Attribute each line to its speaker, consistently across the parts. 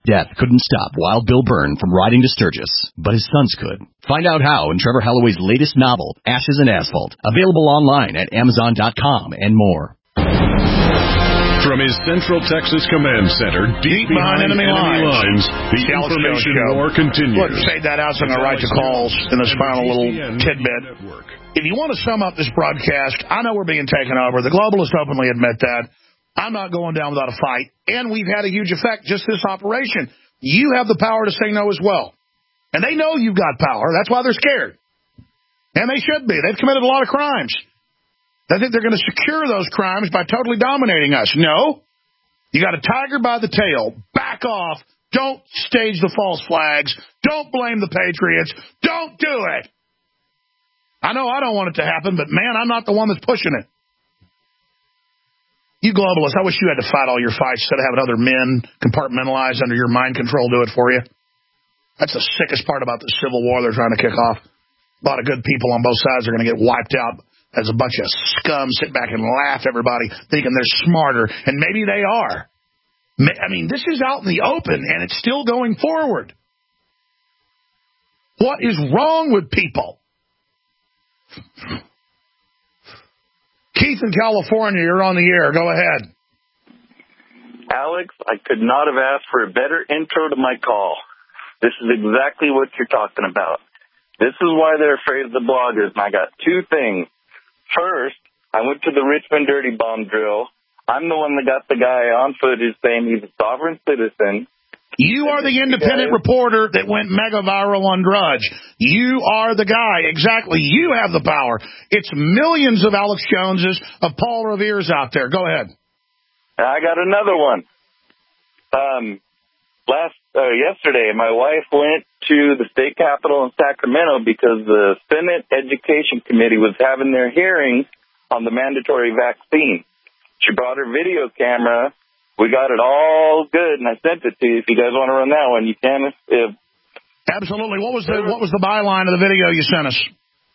Speaker 1: Death couldn't stop Wild Bill Byrne from riding to Sturgis, but his sons could. Find out how in Trevor Holloway's latest novel, Ashes and Asphalt, available online at Amazon.com and more.
Speaker 2: From his Central Texas Command Center, deep behind enemy lines, the information war continues.
Speaker 3: Look, fade that out so I'm going to write to calls in this final little tidbit. If you want to sum up this broadcast, I know we're being taken over. The globalists openly admit that. I'm not going down without a fight. And we've had a huge effect, just this operation. You have the power to say no as well. And they know you've got power. That's why they're scared. And they should be. They've committed a lot of crimes. They think they're going to secure those crimes by totally dominating us. No. You got a tiger by the tail. Back off. Don't stage the false flags. Don't blame the Patriots. Don't do it. I know I don't want it to happen, but, man, I'm not the one that's pushing it. You globalists, I wish you had to fight all your fights instead of having other men compartmentalized under your mind control do it for you. That's the sickest part about the Civil War they're trying to kick off. A lot of good people on both sides are going to get wiped out as a bunch of scum sit back and laugh at everybody thinking they're smarter, and maybe they are. I mean, this is out in the open, and it's still going forward. What is wrong with people? Keith in California, you're on the air. Go ahead.
Speaker 4: Alex, I could not have asked for a better intro to my call. This is exactly what you're talking about. This is why they're afraid of the bloggers, and I got two things. First, I went to the Richmond Dirty Bomb drill. I'm the one that got the guy on footage saying he's a sovereign citizen.
Speaker 3: You are the independent reporter that went mega viral on Drudge. You are the guy. Exactly. You have the power. It's millions of Alex Joneses, of Paul Revere's out there. Go ahead.
Speaker 4: I got another one. Yesterday, my wife went to the state capitol in Sacramento because the Senate Education Committee was having their hearing on the mandatory vaccine. She brought her video camera. We got it all good, and I sent it to you. If you guys want to run that one, you can.
Speaker 3: Absolutely. What was the byline of the video you sent us?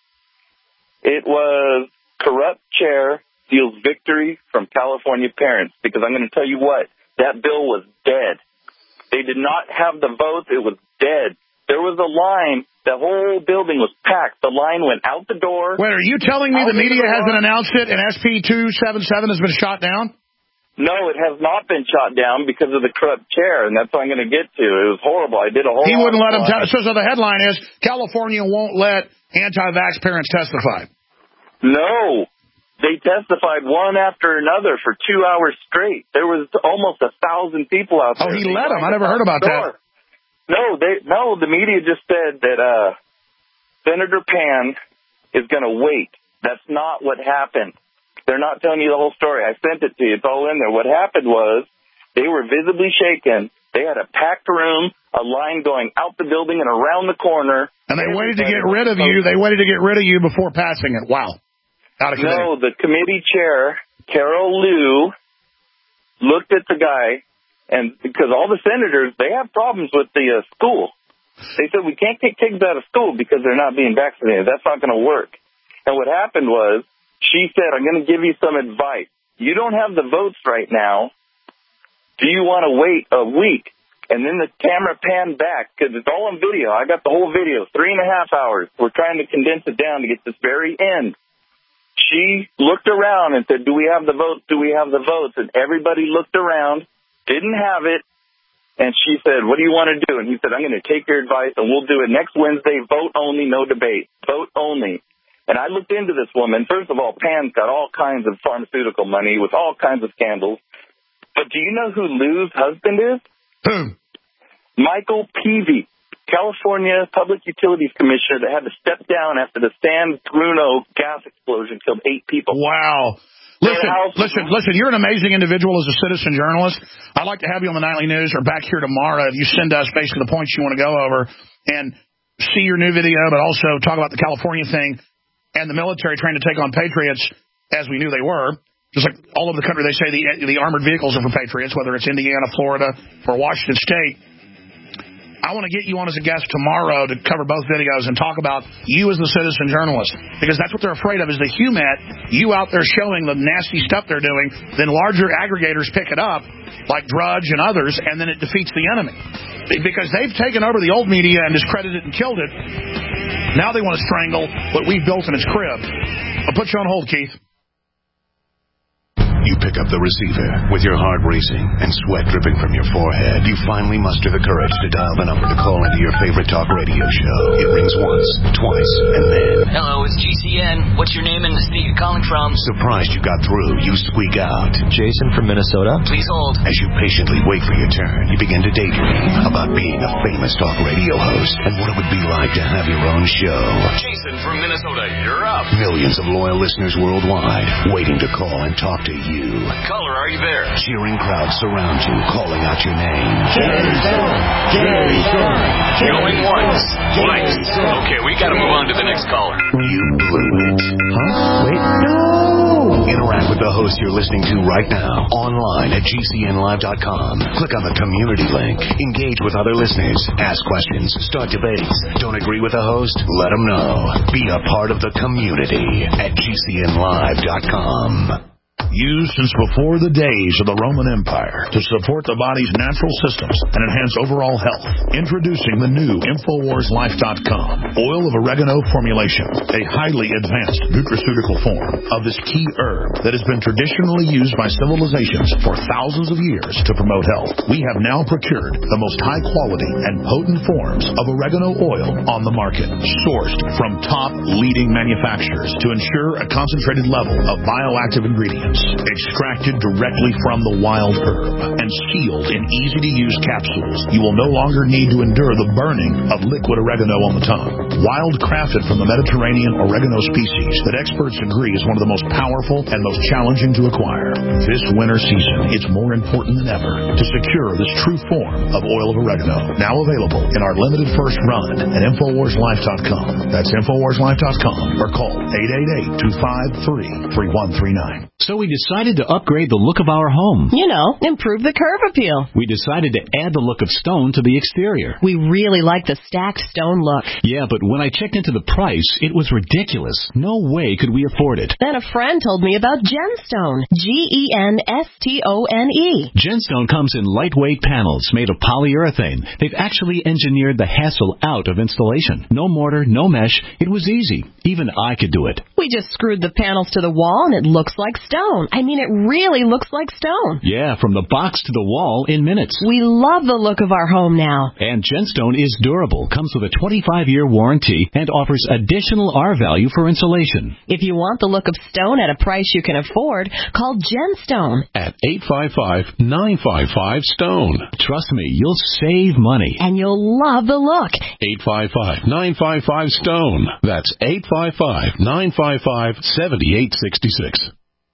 Speaker 4: It was corrupt chair steals victory from California parents. Because I'm going to tell you what, that bill was dead. They did not have the votes. It was dead. There was a line. The whole building was packed. The line went out the door.
Speaker 3: Wait, are you telling me the media hasn't announced it and SB 277 has been shot down?
Speaker 4: No, it has not been shot down because of the corrupt chair, and that's what I'm going to get to. It was horrible. I did a whole.
Speaker 3: He wouldn't let him. So the headline is California won't let anti-vax parents testify.
Speaker 4: No, they testified one after another for 2 hours straight. There was almost 1,000 people out there.
Speaker 3: Oh, he let them. I never heard about that.
Speaker 4: No, the media just said that Senator Pan is going to wait. That's not what happened. They're not telling you the whole story. I sent it to you. It's all in there. What happened was they were visibly shaken. They had a packed room, a line going out the building and around the corner.
Speaker 3: And they waited to get rid of you. They waited to get rid of you before passing it. Wow.
Speaker 4: No, the committee chair, Carol Liu, looked at the guy, and because all the senators, they have problems with the school. They said, we can't kick kids out of school because they're not being vaccinated. That's not going to work. And what happened was, she said, I'm going to give you some advice. You don't have the votes right now. Do you want to wait a week? And then the camera panned back because it's all on video. I got the whole video, 3.5 hours. We're trying to condense it down to get this very end. She looked around and said, do we have the votes? Do we have the votes? And everybody looked around, didn't have it. And she said, what do you want to do? And he said, I'm going to take your advice and we'll do it next Wednesday. Vote only, no debate. Vote only. And I looked into this woman. First of all, Pan's got all kinds of pharmaceutical money with all kinds of scandals. But do you know who Lou's husband is?
Speaker 3: Who?
Speaker 4: Michael Peavy, California Public Utilities Commissioner that had to step down after the San Bruno gas explosion killed 8 people.
Speaker 3: Wow. Listen, you're an amazing individual as a citizen journalist. I'd like to have you on the Nightly News or back here tomorrow if you send us basically the points you want to go over and see your new video, but also talk about the California thing. And the military trying to take on patriots, as we knew they were. Just like all over the country, they say the armored vehicles are for patriots, whether it's Indiana, Florida, or Washington State. I want to get you on as a guest tomorrow to cover both videos and talk about you as the citizen journalist. Because that's what they're afraid of, is the HUMAT, you out there showing the nasty stuff they're doing, then larger aggregators pick it up, like Drudge and others, and then it defeats the enemy. Because they've taken over the old media and discredited it and killed it. Now they want to strangle what we've built in its crib. I'll put you on hold, Keith.
Speaker 2: You pick up the receiver. With your heart racing and sweat dripping from your forehead, you finally muster the courage to dial the number to call into your favorite talk radio show. It rings once, twice, and then...
Speaker 5: Hello, it's GCN. What's your name and the state you're calling from?
Speaker 2: Surprised you got through, you squeak out.
Speaker 6: Jason from Minnesota?
Speaker 5: Please hold.
Speaker 2: As you patiently wait for your turn, you begin to daydream about being a famous talk radio host and what it would be like to have your own show.
Speaker 5: Jason from Minnesota, you're up.
Speaker 2: Millions of loyal listeners worldwide waiting to call and talk to you.
Speaker 5: Caller, are you there?
Speaker 2: Cheering crowds surround you, calling out your name.
Speaker 5: Jason! Jason! Going once, twice. Okay, we gotta move on to the next caller.
Speaker 2: You blew it.
Speaker 6: Huh? Wait. No!
Speaker 2: Interact with the host you're listening to right now, online at GCNlive.com. Click on the community link. Engage with other listeners. Ask questions. Start debates. Don't agree with the host? Let them know. Be a part of the community at GCNlive.com.
Speaker 3: Used since before the days of the Roman Empire to support the body's natural systems and enhance overall health. Introducing the new InfoWarsLife.com oil of oregano formulation, a highly advanced nutraceutical form of this key herb that has been traditionally used by civilizations for thousands of years to promote health. We have now procured the most high quality and potent forms of oregano oil on the market, sourced from top leading manufacturers to ensure a concentrated level of bioactive ingredients. Extracted directly from the wild herb and sealed in easy-to-use capsules, you will no longer need to endure the burning of liquid oregano on the tongue. Wild crafted from the Mediterranean oregano species that experts agree is one of the most powerful and most challenging to acquire. This winter season, it's more important than ever to secure this true form of oil of oregano. Now available in our limited first run at InfoWarsLife.com. That's InfoWarsLife.com or call 888-253-3139.
Speaker 7: So we decided to upgrade the look of our home.
Speaker 8: You know, improve the curve appeal.
Speaker 7: We decided to add the look of stone to the exterior.
Speaker 8: We really like the stacked stone look.
Speaker 7: Yeah, but when I checked into the price, it was ridiculous. No way could we afford it.
Speaker 8: Then a friend told me about Genstone. Genstone.
Speaker 7: Genstone comes in lightweight panels made of polyurethane. They've actually engineered the hassle out of installation. No mortar, no mesh. It was easy. Even I could do it.
Speaker 8: We just screwed the panels to the wall and it looks like stone. I mean, it really looks like stone.
Speaker 7: Yeah, from the box to the wall in minutes.
Speaker 8: We love the look of our home now.
Speaker 7: And Genstone is durable, comes with a 25-year warranty, and offers additional R-value for insulation.
Speaker 8: If you want the look of stone at a price you can afford, call Genstone.
Speaker 2: At 855-955-STONE.
Speaker 7: Trust me, you'll save money.
Speaker 8: And you'll love the look.
Speaker 2: 855-955-STONE. That's 855-955-7866.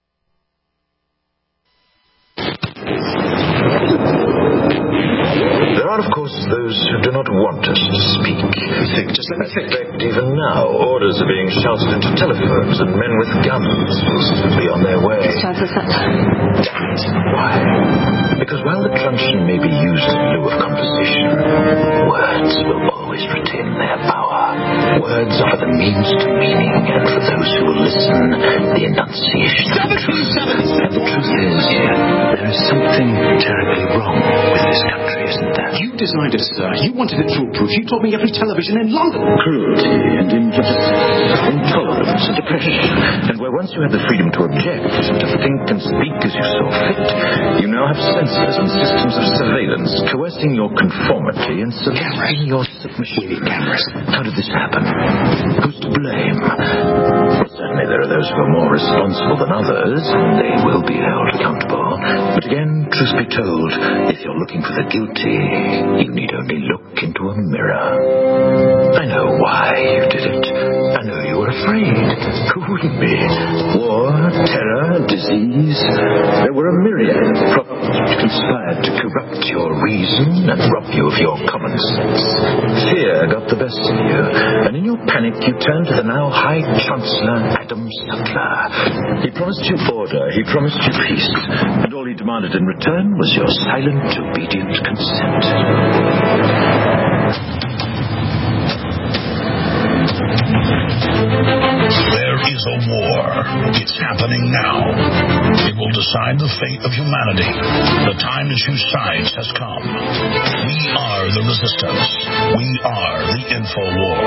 Speaker 9: There are, of course, those who do not want us to speak. Just let me think. In fact, even now, orders are being shouted into telephones, and men with guns will soon be on their way.
Speaker 10: It's time for supper.
Speaker 9: Damn it. Why? Because while the truncheon may be used in lieu of conversation, words will always retain their power. Words offer the means to meaning, and for those who will listen, the enunciation of the truth. And the truth is, there is something terribly wrong with this country, isn't there?
Speaker 11: You designed it, sir. You wanted it foolproof. You told me every television in London.
Speaker 9: Cruelty and injustice, intolerance and oppression. And where once you had the freedom to object, to think and speak as you saw fit, you now have censors and systems of surveillance coercing your conformity and selecting your submission.
Speaker 11: We need cameras.
Speaker 9: How did this happen? Who's to blame? Well, certainly there are those who are more responsible than others, and they will be held accountable. But again, truth be told, if you're looking for the guilty, you need only look into a mirror. I know why you did it. I know you were afraid. Who wouldn't be? War, terror, disease. There were a myriad of problems which conspired to corrupt your reason and rob you of your common sense. Fear got the best of you, and in your panic you turned to the now High Chancellor Adam Sutler. He promised you order, he promised you peace, and all he demanded in return was your silent, obedient consent.
Speaker 3: There is a war. It's happening now. It will decide the fate of humanity. The time to choose sides has come. We are the resistance. We are the InfoWar.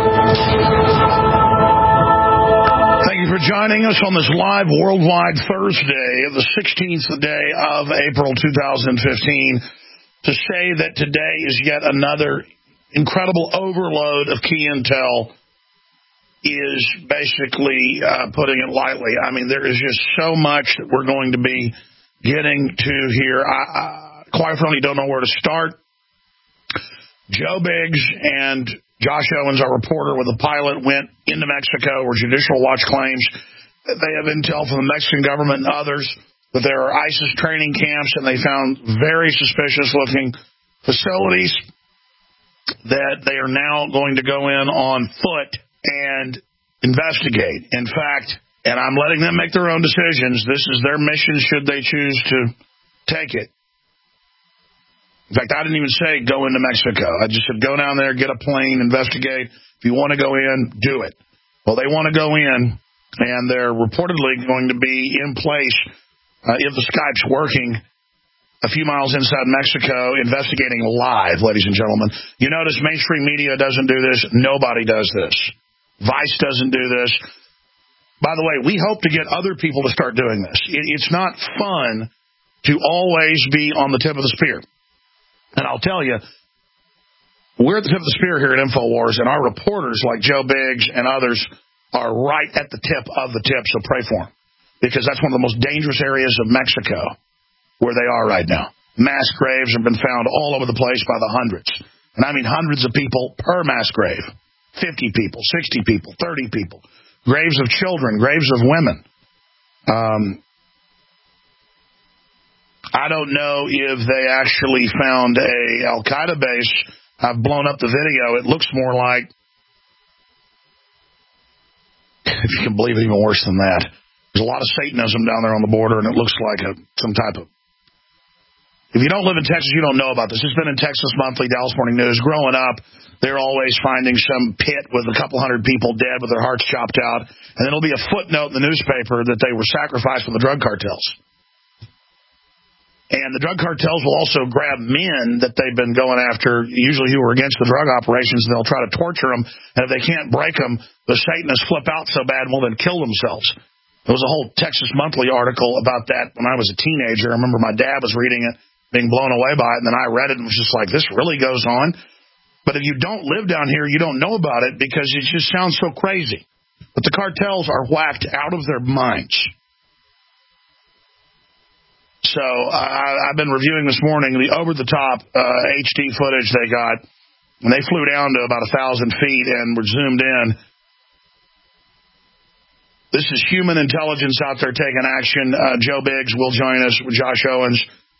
Speaker 3: Thank you for joining us on this live worldwide Thursday, the 16th day of April 2015, to say that today is yet another incredible overload of key intel is basically putting it lightly. I mean, there is just so much that we're going to be getting to here. I quite frankly don't know where to start. Joe Biggs and Josh Owens, our reporter with the pilot, went into Mexico where Judicial Watch claims that they have intel from the Mexican government and others that there are ISIS training camps, and they found very suspicious-looking facilities that they are now going to go in on foot and investigate. In fact, and I'm letting them make their own decisions, this is their mission should they choose to take it. In fact, I didn't even say go into Mexico. I just said go down there, get a plane, investigate. If you want to go in, do it. Well, they want to go in, and they're reportedly going to be in place, if the Skype's working, a few miles inside Mexico, investigating live, ladies and gentlemen. You notice mainstream media doesn't do this. Nobody does this. Vice doesn't do this. By the way, we hope to get other people to start doing this. It's not fun to always be on the tip of the spear. And I'll tell you, we're at the tip of the spear here at InfoWars, and our reporters like Joe Biggs and others are right at the tip of the tip, so pray for them. Because that's one of the most dangerous areas of Mexico, where they are right now. Mass graves have been found all over the place by the hundreds. And I mean hundreds of people per mass grave. 50 people, 60 people, 30 people. Graves of children, graves of women. I don't know if they actually found a Al-Qaeda base. I've blown up the video. It looks more like, if you can believe it, even worse than that. There's a lot of Satanism down there on the border, and it looks like some type of... If you don't live in Texas, you don't know about this. It's been in Texas Monthly, Dallas Morning News. Growing up, they're always finding some pit with a couple hundred people dead with their hearts chopped out, and then there'll be a footnote in the newspaper that they were sacrificed for the drug cartels. And the drug cartels will also grab men that they've been going after, usually who are against the drug operations, and they'll try to torture them, and if they can't break them, the Satanists flip out so bad and will then kill themselves. There was a whole Texas Monthly article about that when I was a teenager. I remember my dad was reading it, being blown away by it, and then I read it and was just like, this really goes on? But if you don't live down here, you don't know about it because it just sounds so crazy. But the cartels are whacked out of their minds. So I've been reviewing this morning the over-the-top HD footage they got, and they flew down to about 1,000 feet and were zoomed in. This is human intelligence out there taking action. Joe Biggs will join us with Josh Owens.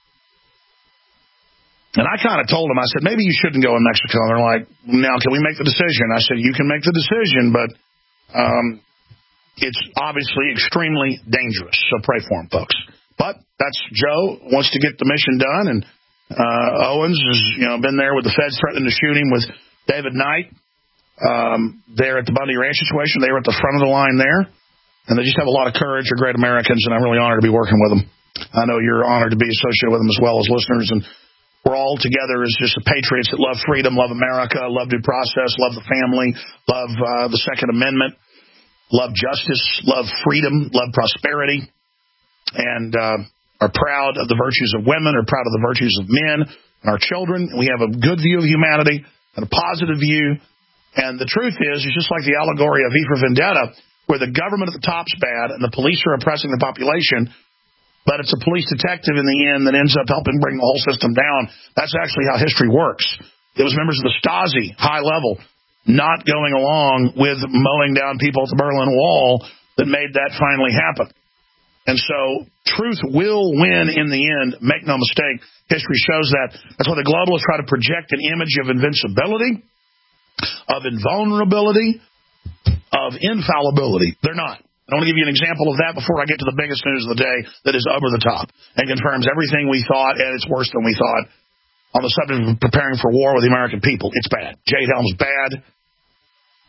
Speaker 3: And I kind of told them, I said, maybe you shouldn't go in Mexico. And they're like, now, can we make the decision? I said, you can make the decision, but it's obviously extremely dangerous. So pray for them, folks. But that's Joe wants to get the mission done, and Owens has been there with the feds threatening to shoot him with David Knight. There at the Bundy Ranch situation, they were at the front of the line there, and they just have a lot of courage. They're great Americans, and I'm really honored to be working with them. I know you're honored to be associated with them as well as listeners, and we're all together as just patriots that love freedom, love America, love due process, love the family, love the Second Amendment, love justice, love freedom, love prosperity, and are proud of the virtues of women, are proud of the virtues of men and our children. We have a good view of humanity and a positive view. And the truth is, it's just like the allegory of V for Vendetta, where the government at the top's bad and the police are oppressing the population, but it's a police detective in the end that ends up helping bring the whole system down. That's actually how history works. It was members of the Stasi, high level, not going along with mowing down people at the Berlin Wall that made that finally happen. And so truth will win in the end. Make no mistake. History shows that. That's why the globalists try to project an image of invincibility, of invulnerability, of infallibility. They're not. I want to give you an example of that before I get to the biggest news of the day that is over the top and confirms everything we thought, and it's worse than we thought, on the subject of preparing for war with the American people. It's bad. Jade Helm's bad.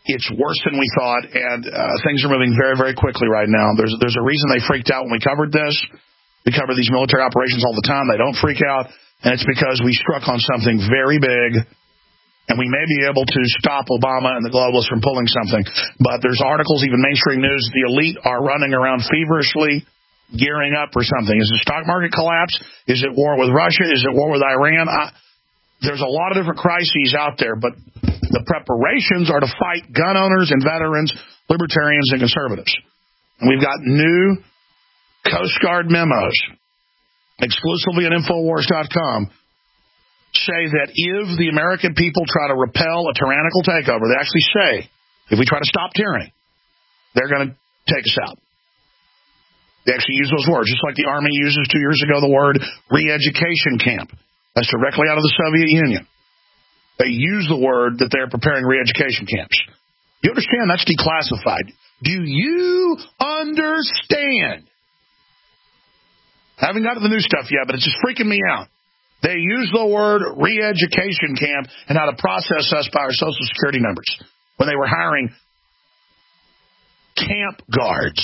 Speaker 3: It's worse than we thought, and things are moving very, very quickly right now. There's a reason they freaked out when we covered this. We cover these military operations all the time. They don't freak out, and it's because we struck on something very big, and we may be able to stop Obama and the globalists from pulling something. But there's articles, even mainstream news, the elite are running around feverishly, gearing up for something. Is the stock market collapse? Is it war with Russia? Is it war with Iran? There's a lot of different crises out there, but the preparations are to fight gun owners and veterans, libertarians and conservatives. And we've got new Coast Guard memos, exclusively at Infowars.com, say that if the American people try to repel a tyrannical takeover, they actually say, if we try to stop tyranny, they're going to take us out. They actually use those words, just like the Army uses 2 years ago the word re-education camp. That's directly out of the Soviet Union. They use the word that they're preparing re-education camps. You understand that's declassified. Do you understand? I haven't got to the new stuff yet, but it's just freaking me out. They use the word re-education camp and how to process us by our Social Security numbers when they were hiring camp guards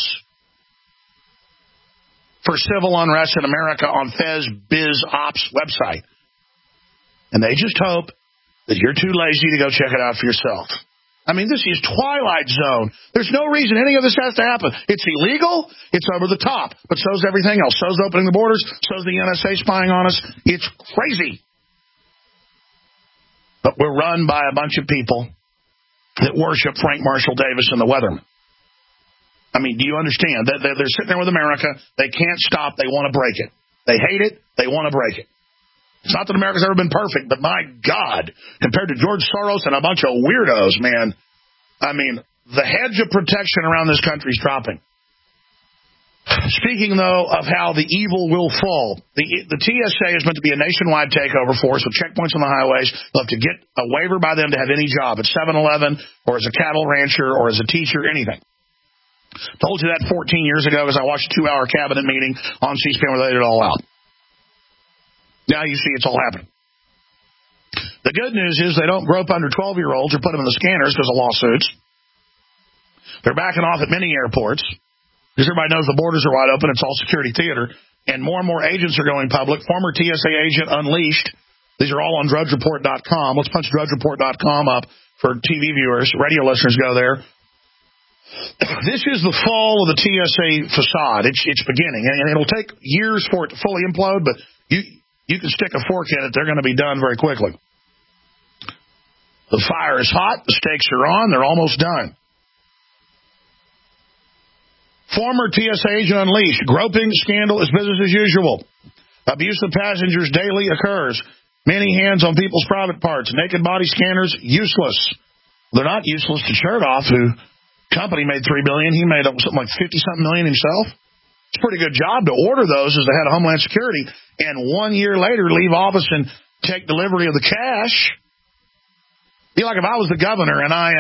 Speaker 3: for civil unrest in America on Fez Biz Ops website. And they just hope that you're too lazy to go check it out for yourself. I mean, this is Twilight Zone. There's no reason any of this has to happen. It's illegal. It's over the top. But so's everything else. So's opening the borders. So's the NSA spying on us. It's crazy. But we're run by a bunch of people that worship Frank Marshall Davis and the Weathermen. I mean, do you understand? They're sitting there with America. They can't stop. They want to break it. They hate it. They want to break it. It's not that America's ever been perfect, but my God, compared to George Soros and a bunch of weirdos, man, I mean, the hedge of protection around this country is dropping. Speaking, though, of how the evil will fall, the TSA is meant to be a nationwide takeover force with checkpoints on the highways. You'll have to get a waiver by them to have any job at 7-Eleven or as a cattle rancher or as a teacher, anything. Told you that 14 years ago as I watched a 2-hour cabinet meeting on C-SPAN where they laid it all out. Now you see it's all happening. The good news is they don't grope under 12-year-olds or put them in the scanners because of lawsuits. They're backing off at many airports because everybody knows the borders are wide open. It's all security theater. And more agents are going public. Former TSA agent unleashed. These are all on DrudgeReport.com. Let's punch DrudgeReport.com up for TV viewers. Radio listeners go there. This is the fall of the TSA facade. It's beginning. And it'll take years for it to fully implode, but you can stick a fork in it. They're going to be done very quickly. The fire is hot. The stakes are on. They're almost done. Former TSA agent unleashed. Groping scandal is business as usual. Abuse of passengers daily occurs. Many hands on people's private parts. Naked body scanners, useless. They're not useless to Chertoff, who company made $3 billion. He made something like 50-something million himself. It's a pretty good job to order those as the head of Homeland Security and 1 year later leave office and take delivery of the cash. Be like if I was the governor and I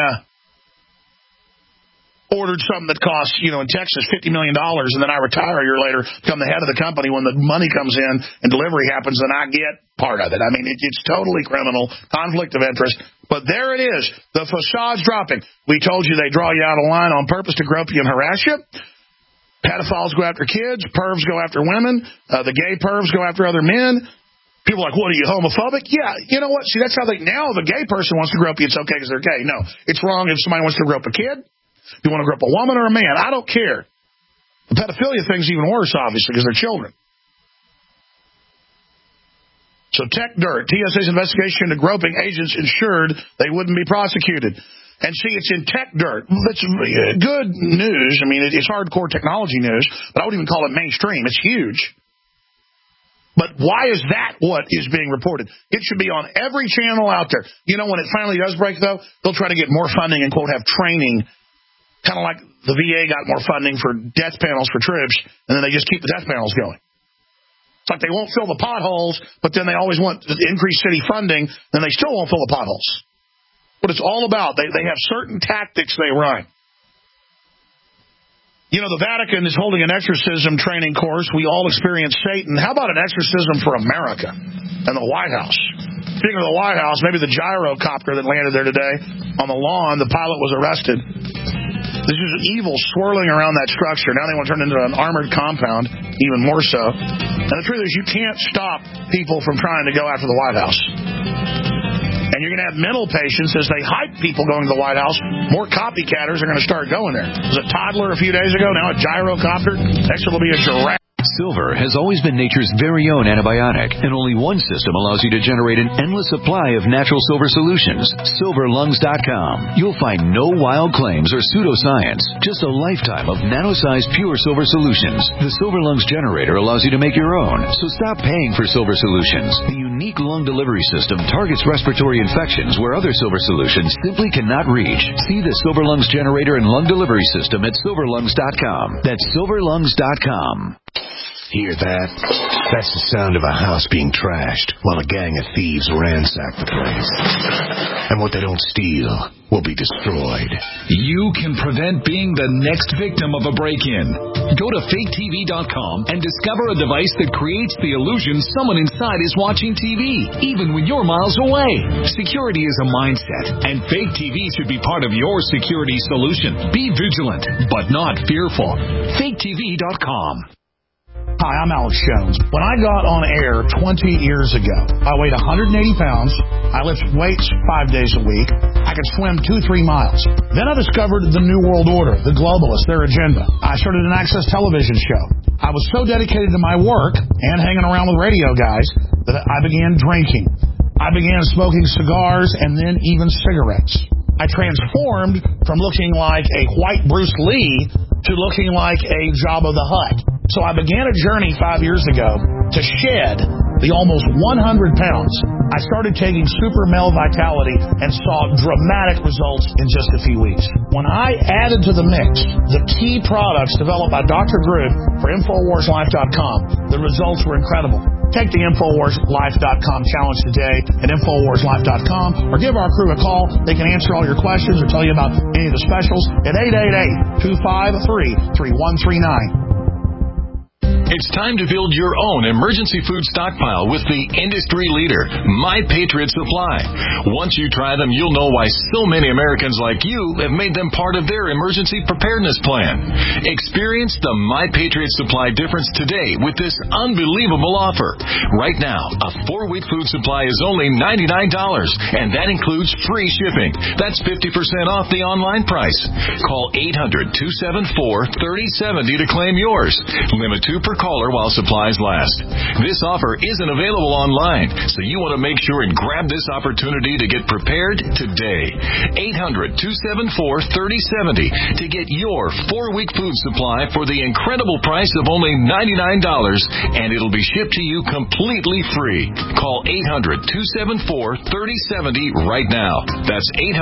Speaker 3: ordered something that costs, in Texas $50 million and then I retire a year later, become the head of the company. When the money comes in and delivery happens, then I get part of it. I mean, it's totally criminal, conflict of interest. But there it is. The facade's dropping. We told you they draw you out of line on purpose to grope you and harass you. Pedophiles go after kids. Pervs go after women. The gay pervs go after other men. People are like, what, are you homophobic? Yeah, you know what? See, that's how now the gay person wants to grope you. It's okay because they're gay. No, it's wrong if somebody wants to grope a kid. If you want to grope a woman or a man, I don't care. The pedophilia thing's even worse, obviously, because they're children. So Tech Dirt, TSA's investigation into groping agents ensured they wouldn't be prosecuted. And see, it's in Tech Dirt. That's good news. I mean, it's hardcore technology news, but I wouldn't even call it mainstream. It's huge. But why is that what is being reported? It should be on every channel out there. When it finally does break, though, they'll try to get more funding and, quote, have training, kind of like the VA got more funding for death panels for troops, and then they just keep the death panels going. It's like they won't fill the potholes, but then they always want increased city funding, then they still won't fill the potholes. What it's all about. They have certain tactics they run. The Vatican is holding an exorcism training course. We all experience Satan. How about an exorcism for America and the White House? Speaking of the White House, maybe the gyrocopter that landed there today on the lawn, the pilot was arrested. This is evil swirling around that structure. Now they want to turn it into an armored compound, even more so. And the truth is, you can't stop people from trying to go after the White House. And you're going to have mental patients as they hype people going to the White House. More copycatters are going to start going there. There was a toddler a few days ago, now a gyrocopter. Next it'll be a giraffe.
Speaker 10: Silver has always been nature's very own antibiotic, and only one system allows you to generate an endless supply of natural silver solutions. SilverLungs.com. You'll find no wild claims or pseudoscience, just a lifetime of nano-sized pure silver solutions. The Silver Lungs generator allows you to make your own, so stop paying for silver solutions. The unique lung delivery system targets respiratory infections where other silver solutions simply cannot reach. See the Silver Lungs generator and lung delivery system at SilverLungs.com. That's SilverLungs.com.
Speaker 2: Hear that? That's the sound of a house being trashed while a gang of thieves ransack the place. And what they don't steal will be destroyed.
Speaker 12: You can prevent being the next victim of a break-in. Go to faketv.com and discover a device that creates the illusion someone inside is watching TV, even when you're miles away. Security is a mindset, and Fake TV should be part of your security solution. Be vigilant, but not fearful. faketv.com.
Speaker 3: Hi, I'm Alex Jones. When I got on air 20 years ago, I weighed 180 pounds. I lifted weights 5 days a week. I could swim 2-3 miles. Then I discovered the New World Order, the globalists, their agenda. I started an Access television show. I was so dedicated to my work and hanging around with radio guys that I began drinking. I began smoking cigars and then even cigarettes. I transformed from looking like a white Bruce Lee to looking like a Jabba the Hutt. So I began a journey 5 years ago to shed the almost 100 pounds. I started taking Super Male Vitality and saw dramatic results in just a few weeks. When I added to the mix the key products developed by Dr. Groove for InfoWarsLife.com, the results were incredible. Take the InfoWarsLife.com challenge today at InfoWarsLife.com or give our crew a call. They can answer all your questions or tell you about any of the specials at 888-253-3139.
Speaker 5: It's time to build your own emergency food stockpile with the industry leader, My Patriot Supply. Once you try them, you'll know why so many Americans like you have made them part of their emergency preparedness plan. Experience the My Patriot Supply difference today with this unbelievable offer. Right now, a 4-week food supply is only $99, and that includes free shipping. That's 50% off the online price. Call 800-274-3070 to claim yours. Limit 2 per caller while supplies last. This offer isn't available online, so you want to make sure and grab this opportunity to get prepared today. 800-274-3070 to get your 4-week food supply for the incredible price of only $99, and it'll be shipped to you completely free. Call 800-274-3070 right now. That's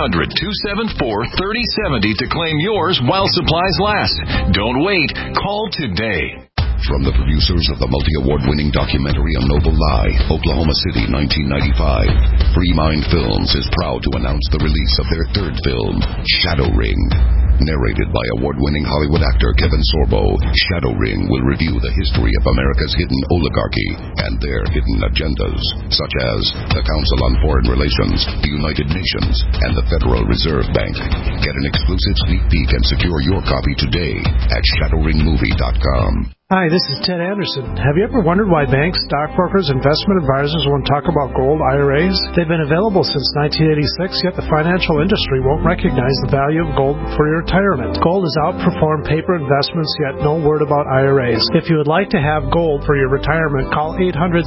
Speaker 5: 800-274-3070 to claim yours while supplies last. Don't wait. Call today.
Speaker 13: From the producers of the multi-award-winning documentary A Noble Lie, Oklahoma City, 1995, Free Mind Films is proud to announce the release of their third film, Shadow Ring. Narrated by award-winning Hollywood actor Kevin Sorbo, Shadow Ring will review the history of America's hidden oligarchy and their hidden agendas, such as the Council on Foreign Relations, the United Nations, and the Federal Reserve Bank. Get an exclusive sneak peek and secure your copy today at ShadowRingMovie.com.
Speaker 14: Hi, this is Ted Anderson. Have you ever wondered why banks, stockbrokers, investment advisors won't talk about gold IRAs? They've been available since 1986, yet the financial industry won't recognize the value of gold for your retirement. Gold has outperformed paper investments, yet no word about IRAs. If you would like to have gold for your retirement, call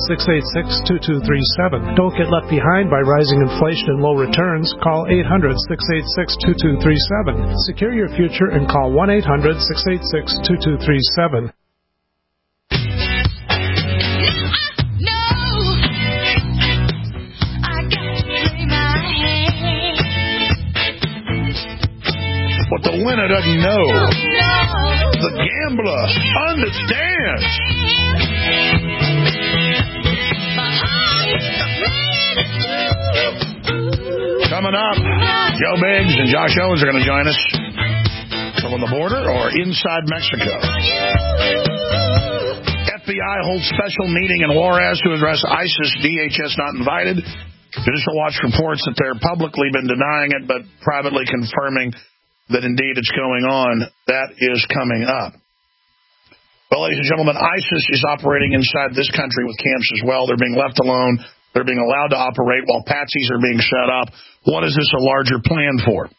Speaker 14: 800-686-2237. Don't get left behind by rising inflation and low returns. Call 800-686-2237. Secure your future and call 1-800-686-2237.
Speaker 3: What the winner doesn't know, the gambler understands. Coming up, Joe Biggs and Josh Owens are going to join us from on the border or inside Mexico. FBI holds special meeting in Juarez to address ISIS. DHS not invited. Judicial Watch reports that they're publicly been denying it, but privately confirming that indeed it's going on. That is coming up. Well, ladies and gentlemen, ISIS is operating inside this country with camps as well. They're being left alone. They're being allowed to operate while patsies are being set up. What is this a larger plan for?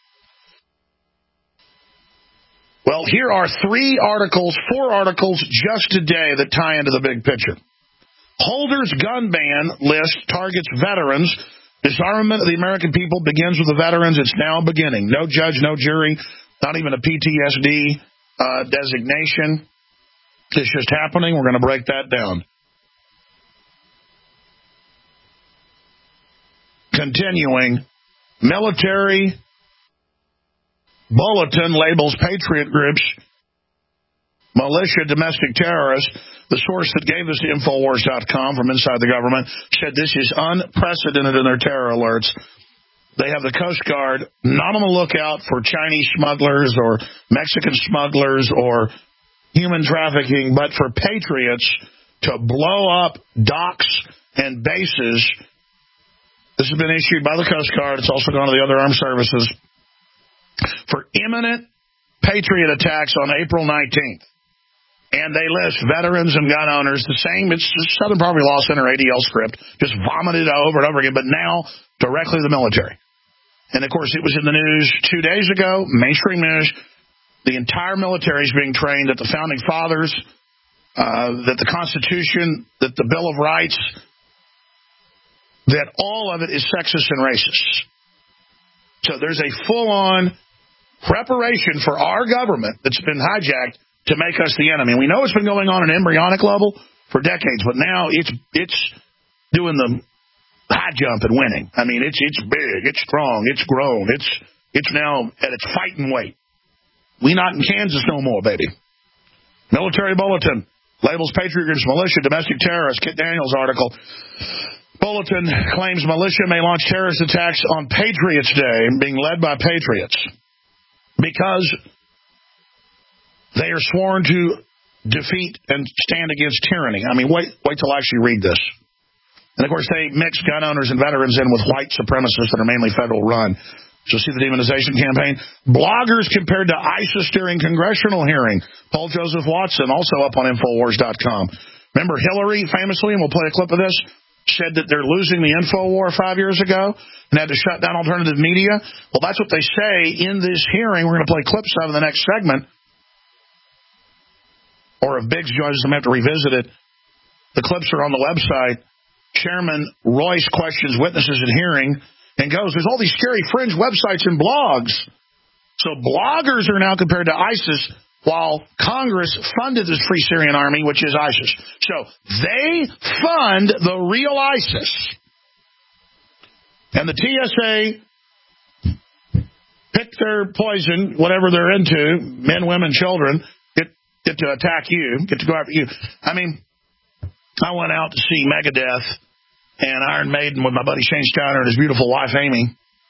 Speaker 3: Well, here are 4 articles just today that tie into the big picture. Holder's gun ban list targets veterans. Disarmament of the American people begins with the veterans. It's now beginning. No judge, no jury, not even a PTSD designation. It's just happening. We're going to break that down. Continuing, military bulletin labels patriot groups militia domestic terrorists. The source that gave this to Infowars.com from inside the government said this is unprecedented in their terror alerts. They have the Coast Guard not on the lookout for Chinese smugglers or Mexican smugglers or human trafficking, but for patriots to blow up docks and bases. This has been issued by the Coast Guard. It's also gone to the other armed services for imminent patriot attacks on April 19th. And they list veterans and gun owners the same. It's the Southern Poverty Law Center ADL script, just vomited over and over again, but now directly to the military. And, of course, it was in the news 2 days ago, mainstream news. The entire military is being trained that the Founding Fathers, that the Constitution, that the Bill of Rights, that all of it is sexist and racist. So there's a full-on preparation for our government that's been hijacked to make us the enemy. We know it's been going on at an embryonic level for decades, but now it's doing the high jump and winning. I mean, it's big, it's strong, it's grown, it's now at its fighting weight. We not in Kansas no more, baby. Military Bulletin labels patriot groups militia, domestic terrorists. Kit Daniels article. Bulletin claims militia may launch terrorist attacks on Patriots Day, being led by patriots, because they are sworn to defeat and stand against tyranny. I mean, wait till I actually read this. And, of course, they mix gun owners and veterans in with white supremacists that are mainly federal run. So see the demonization campaign. Bloggers compared to ISIS during congressional hearing. Paul Joseph Watson, also up on Infowars.com. Remember Hillary, famously, and we'll play a clip of this, said that they're losing the info war 5 years ago and had to shut down alternative media? Well, that's what they say in this hearing. We're going to play clips out of the next segment. Or if Biggs joins us, I'm going to have to revisit it. The clips are on the website. Chairman Royce questions witnesses at hearing and goes, there's all these scary fringe websites and blogs. So bloggers are now compared to ISIS, while Congress funded this Free Syrian Army, which is ISIS. So they fund the real ISIS. And the TSA pick their poison, whatever they're into, men, women, children, get to attack you, get to go after you. I mean, I went out to see Megadeth and Iron Maiden with my buddy Shane Steiner and his beautiful wife, Amy.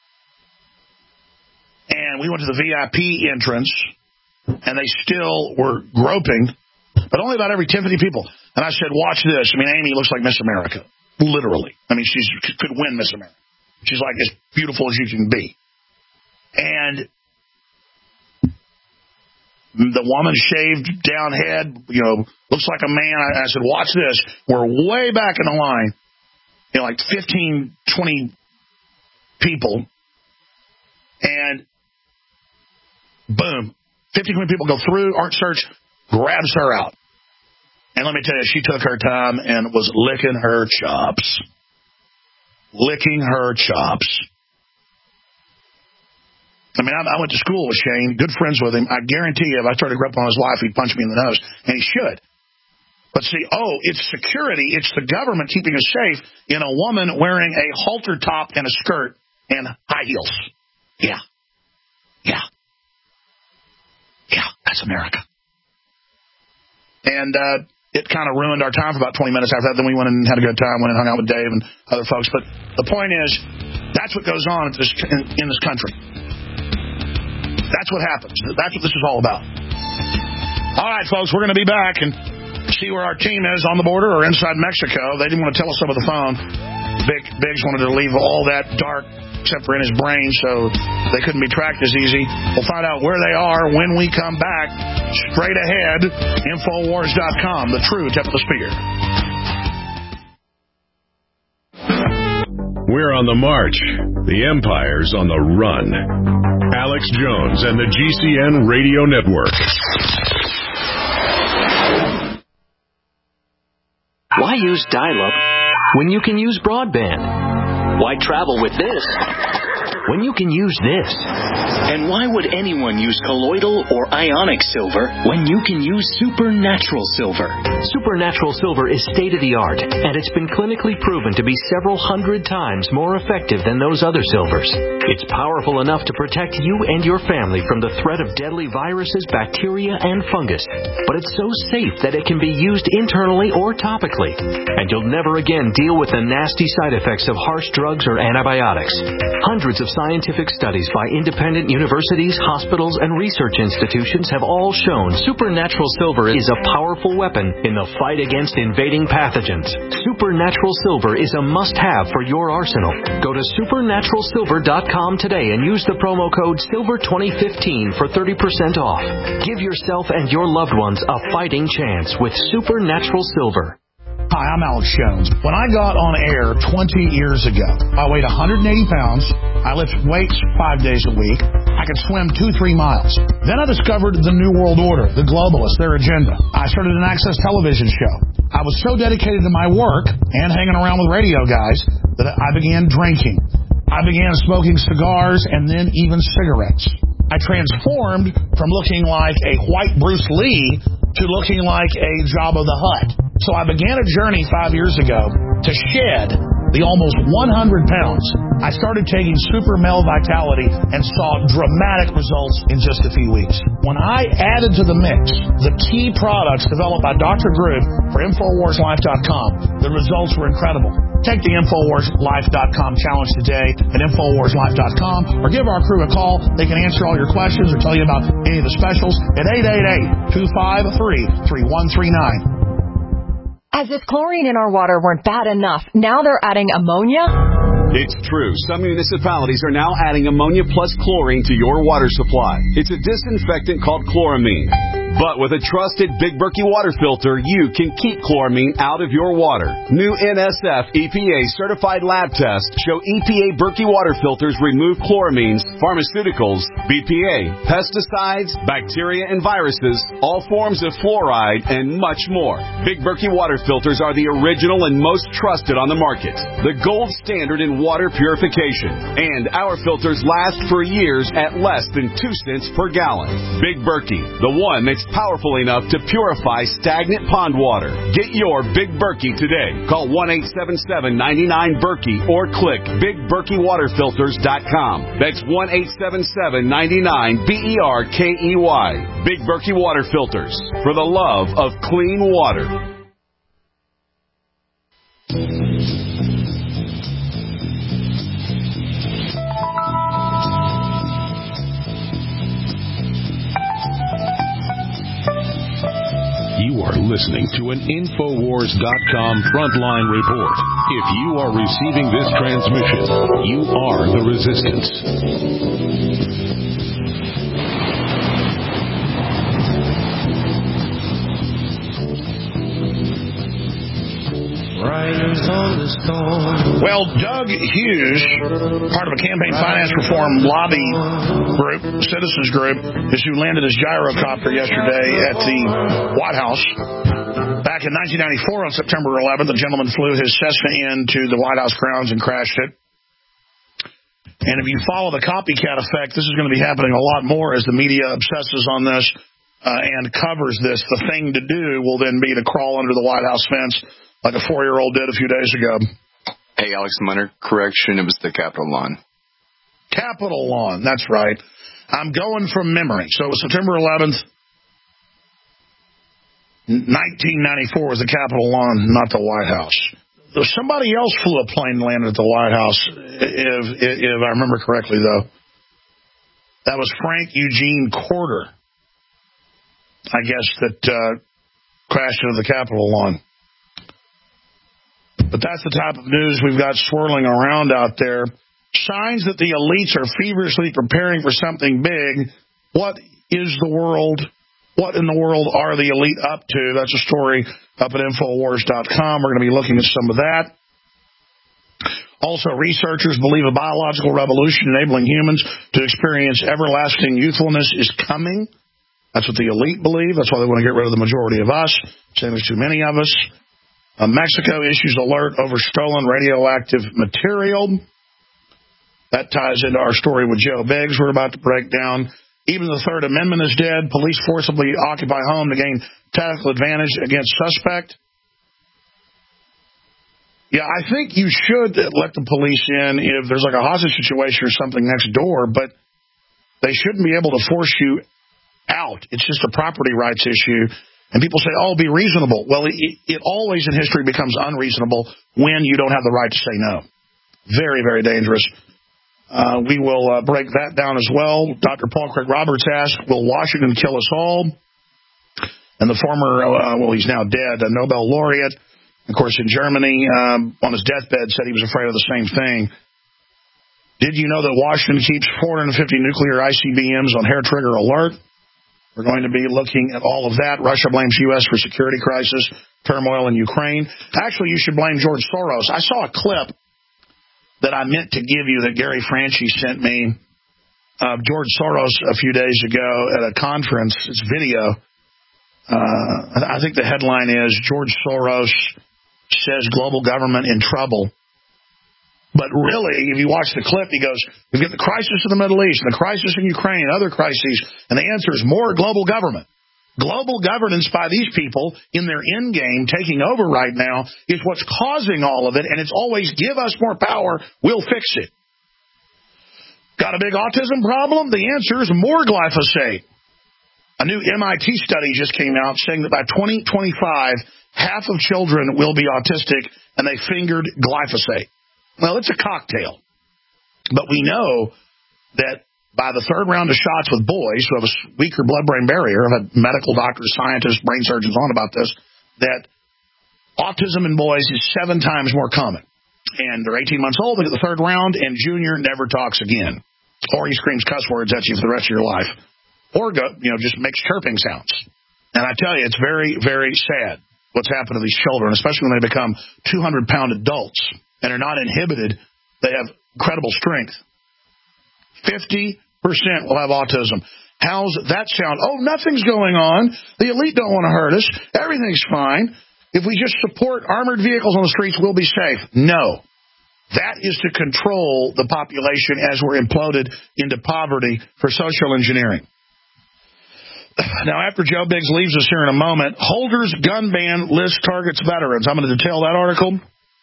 Speaker 3: And we went to the VIP entrance, and they still were groping, but only about every 10, 50 people. And I said, watch this. I mean, Amy looks like Miss America, literally. I mean, she could win Miss America. She's like as beautiful as you can be. And the woman shaved down head, looks like a man. I said, watch this. We're way back in the line, like 15, 20 people. And boom, 15, 20 people go through, Art Search grabs her out. And let me tell you, she took her time and was licking her chops. Licking her chops. I mean, I went to school with Shane, good friends with him. I guarantee you, if I started gripping on his wife, he'd punch me in the nose, and he should. But see, it's security. It's the government keeping us safe in a woman wearing a halter top and a skirt and high heels. Yeah. That's America. And it kind of ruined our time for about 20 minutes after that. Then we went and had a good time, went and hung out with Dave and other folks. But the point is, that's what goes on in this country. That's what happens. That's what this is all about. All right, folks, we're going to be back and see where our team is on the border or inside Mexico. They didn't want to tell us over the phone. Biggs wanted to leave all that dark except for in his brain, so they couldn't be tracked as easy. We'll find out where they are when we come back. Straight ahead, Infowars.com, the true tip of the spear.
Speaker 15: We're on the march. The empire's on the run. Alex Jones and the GCN Radio Network.
Speaker 16: Why use dial-up when you can use broadband? Why travel with this when you can use this? And why would anyone use colloidal or ionic silver when you can use supernatural silver? Supernatural silver is state-of-the-art, and it's been clinically proven to be several hundred times more effective than those other silvers. It's powerful enough to protect you and your family from the threat of deadly viruses, bacteria, and fungus. But it's so safe that it can be used internally or topically. And you'll never again deal with the nasty side effects of harsh drugs or antibiotics. Hundreds of scientific studies by independent universities, hospitals, and research institutions have all shown supernatural silver is a powerful weapon in the fight against invading pathogens. Supernatural silver is a must-have for your arsenal. Go to supernaturalsilver.com today and use the promo code SILVER2015 for 30% off. Give yourself and your loved ones a fighting chance with Supernatural Silver.
Speaker 3: Hi, I'm Alex Jones. When I got on air 20 years ago, I weighed 180 pounds. I lifted weights 5 days a week. I could swim 2-3 miles. Then I discovered the New World Order, the globalists, their agenda. I started an Access television show. I was so dedicated to my work and hanging around with radio guys that I began drinking. I began smoking cigars and then even cigarettes. I transformed from looking like a white Bruce Lee to looking like a Jabba the Hutt. So I began a journey 5 years ago to shed the almost 100 pounds. I started taking Super Male Vitality and saw dramatic results in just a few weeks. When I added to the mix the key products developed by Dr. Groove for InfoWarsLife.com, the results were incredible. Take the InfoWarsLife.com challenge today at InfoWarsLife.com or give our crew a call. They can answer all your questions or tell you about any of the specials at 888-253-3139.
Speaker 8: As if chlorine in our water weren't bad enough, now they're adding ammonia?
Speaker 17: It's true. Some municipalities are now adding ammonia plus chlorine to your water supply. It's a disinfectant called chloramine. But with a trusted Big Berkey water filter, you can keep chloramine out of your water. New NSF EPA certified lab tests show EPA Berkey water filters remove chloramines, pharmaceuticals, BPA, pesticides, bacteria and viruses, all forms of fluoride, and much more. Big Berkey water filters are the original and most trusted on the market. The gold standard in water purification. And our filters last for years at less than 2 cents per gallon. Big Berkey, the one that's powerful enough to purify stagnant pond water. Get your Big Berkey today. Call 1-877-99-BERKEY or click BigBerkeyWaterFilters.com. That's 1-877-99-BERKEY. Big Berkey Water Filters, for the love of clean water.
Speaker 15: You are listening to an Infowars.com frontline report. If you are receiving this transmission, you are the resistance.
Speaker 3: Well, Doug Hughes, part of a campaign finance reform lobby group, citizens group, is who landed his gyrocopter yesterday at the White House. Back in 1994, on September 11th, the gentleman flew his Cessna into the White House grounds and crashed it. And if you follow the copycat effect, this is going to be happening a lot more as the media obsesses on this and covers this. The thing to do will then be to crawl under the White House fence like a 4-year-old did a few days ago.
Speaker 18: Hey, Alex Munner, correction, it was the Capitol lawn.
Speaker 3: Capitol lawn, that's right. I'm going from memory. So it was September 11th, 1994 was the Capitol lawn, not the White House. Somebody else flew a plane and landed at the White House, if I remember correctly, though. That was Frank Eugene Corder, I guess, that crashed into the Capitol lawn. But that's the type of news we've got swirling around out there. Signs that the elites are feverishly preparing for something big. What in the world are the elite up to? That's a story up at Infowars.com. We're going to be looking at some of that. Also, researchers believe a biological revolution enabling humans to experience everlasting youthfulness is coming. That's what the elite believe. That's why they want to get rid of the majority of us, saying there's too many of us. Mexico issues alert over stolen radioactive material. That ties into our story with Joe Biggs we're about to break down. Even the Third Amendment is dead. Police forcibly occupy home to gain tactical advantage against suspect. Yeah, I think you should let the police in if there's like a hostage situation or something next door, but they shouldn't be able to force you out. It's just a property rights issue. And people say, oh, be reasonable. Well, it always in history becomes unreasonable when you don't have the right to say no. Very, very dangerous. We will break that down as well. Dr. Paul Craig Roberts asked, will Washington kill us all? And the former, he's now dead, a Nobel laureate, of course, in Germany, on his deathbed, said he was afraid of the same thing. Did you know that Washington keeps 450 nuclear ICBMs on hair trigger alert? We're going to be looking at all of that. Russia blames U.S. for security crisis, turmoil in Ukraine. Actually, you should blame George Soros. I saw a clip that I meant to give you that Gary Franchi sent me of George Soros a few days ago at a conference. It's video. I think the headline is George Soros says global government in trouble. But really, if you watch the clip, he goes, we've got the crisis in the Middle East, and the crisis in Ukraine, and other crises, and the answer is more global government. Global governance by these people in their end game taking over right now is what's causing all of it, and it's always give us more power, we'll fix it. Got a big autism problem? The answer is more glyphosate. A new MIT study just came out saying that by 2025, half of children will be autistic, and they fingered glyphosate. Well, it's a cocktail. But we know that by the third round of shots with boys who have a weaker blood-brain barrier, I've had medical doctors, scientists, brain surgeons on about this, that autism in boys is 7 times more common. And they're 18 months old, they get the third round, and Junior never talks again. Or he screams cuss words at you for the rest of your life. Or just makes chirping sounds. And I tell you, it's very, very sad what's happened to these children, especially when they become 200-pound adults and are not inhibited. They have incredible strength. 50% will have autism. How's that sound? Oh, nothing's going on. The elite don't want to hurt us. Everything's fine. If we just support armored vehicles on the streets, we'll be safe. No. That is to control the population as we're imploded into poverty for social engineering. Now, after Joe Biggs leaves us here in a moment, Holder's gun ban list targets veterans. I'm going to detail that article.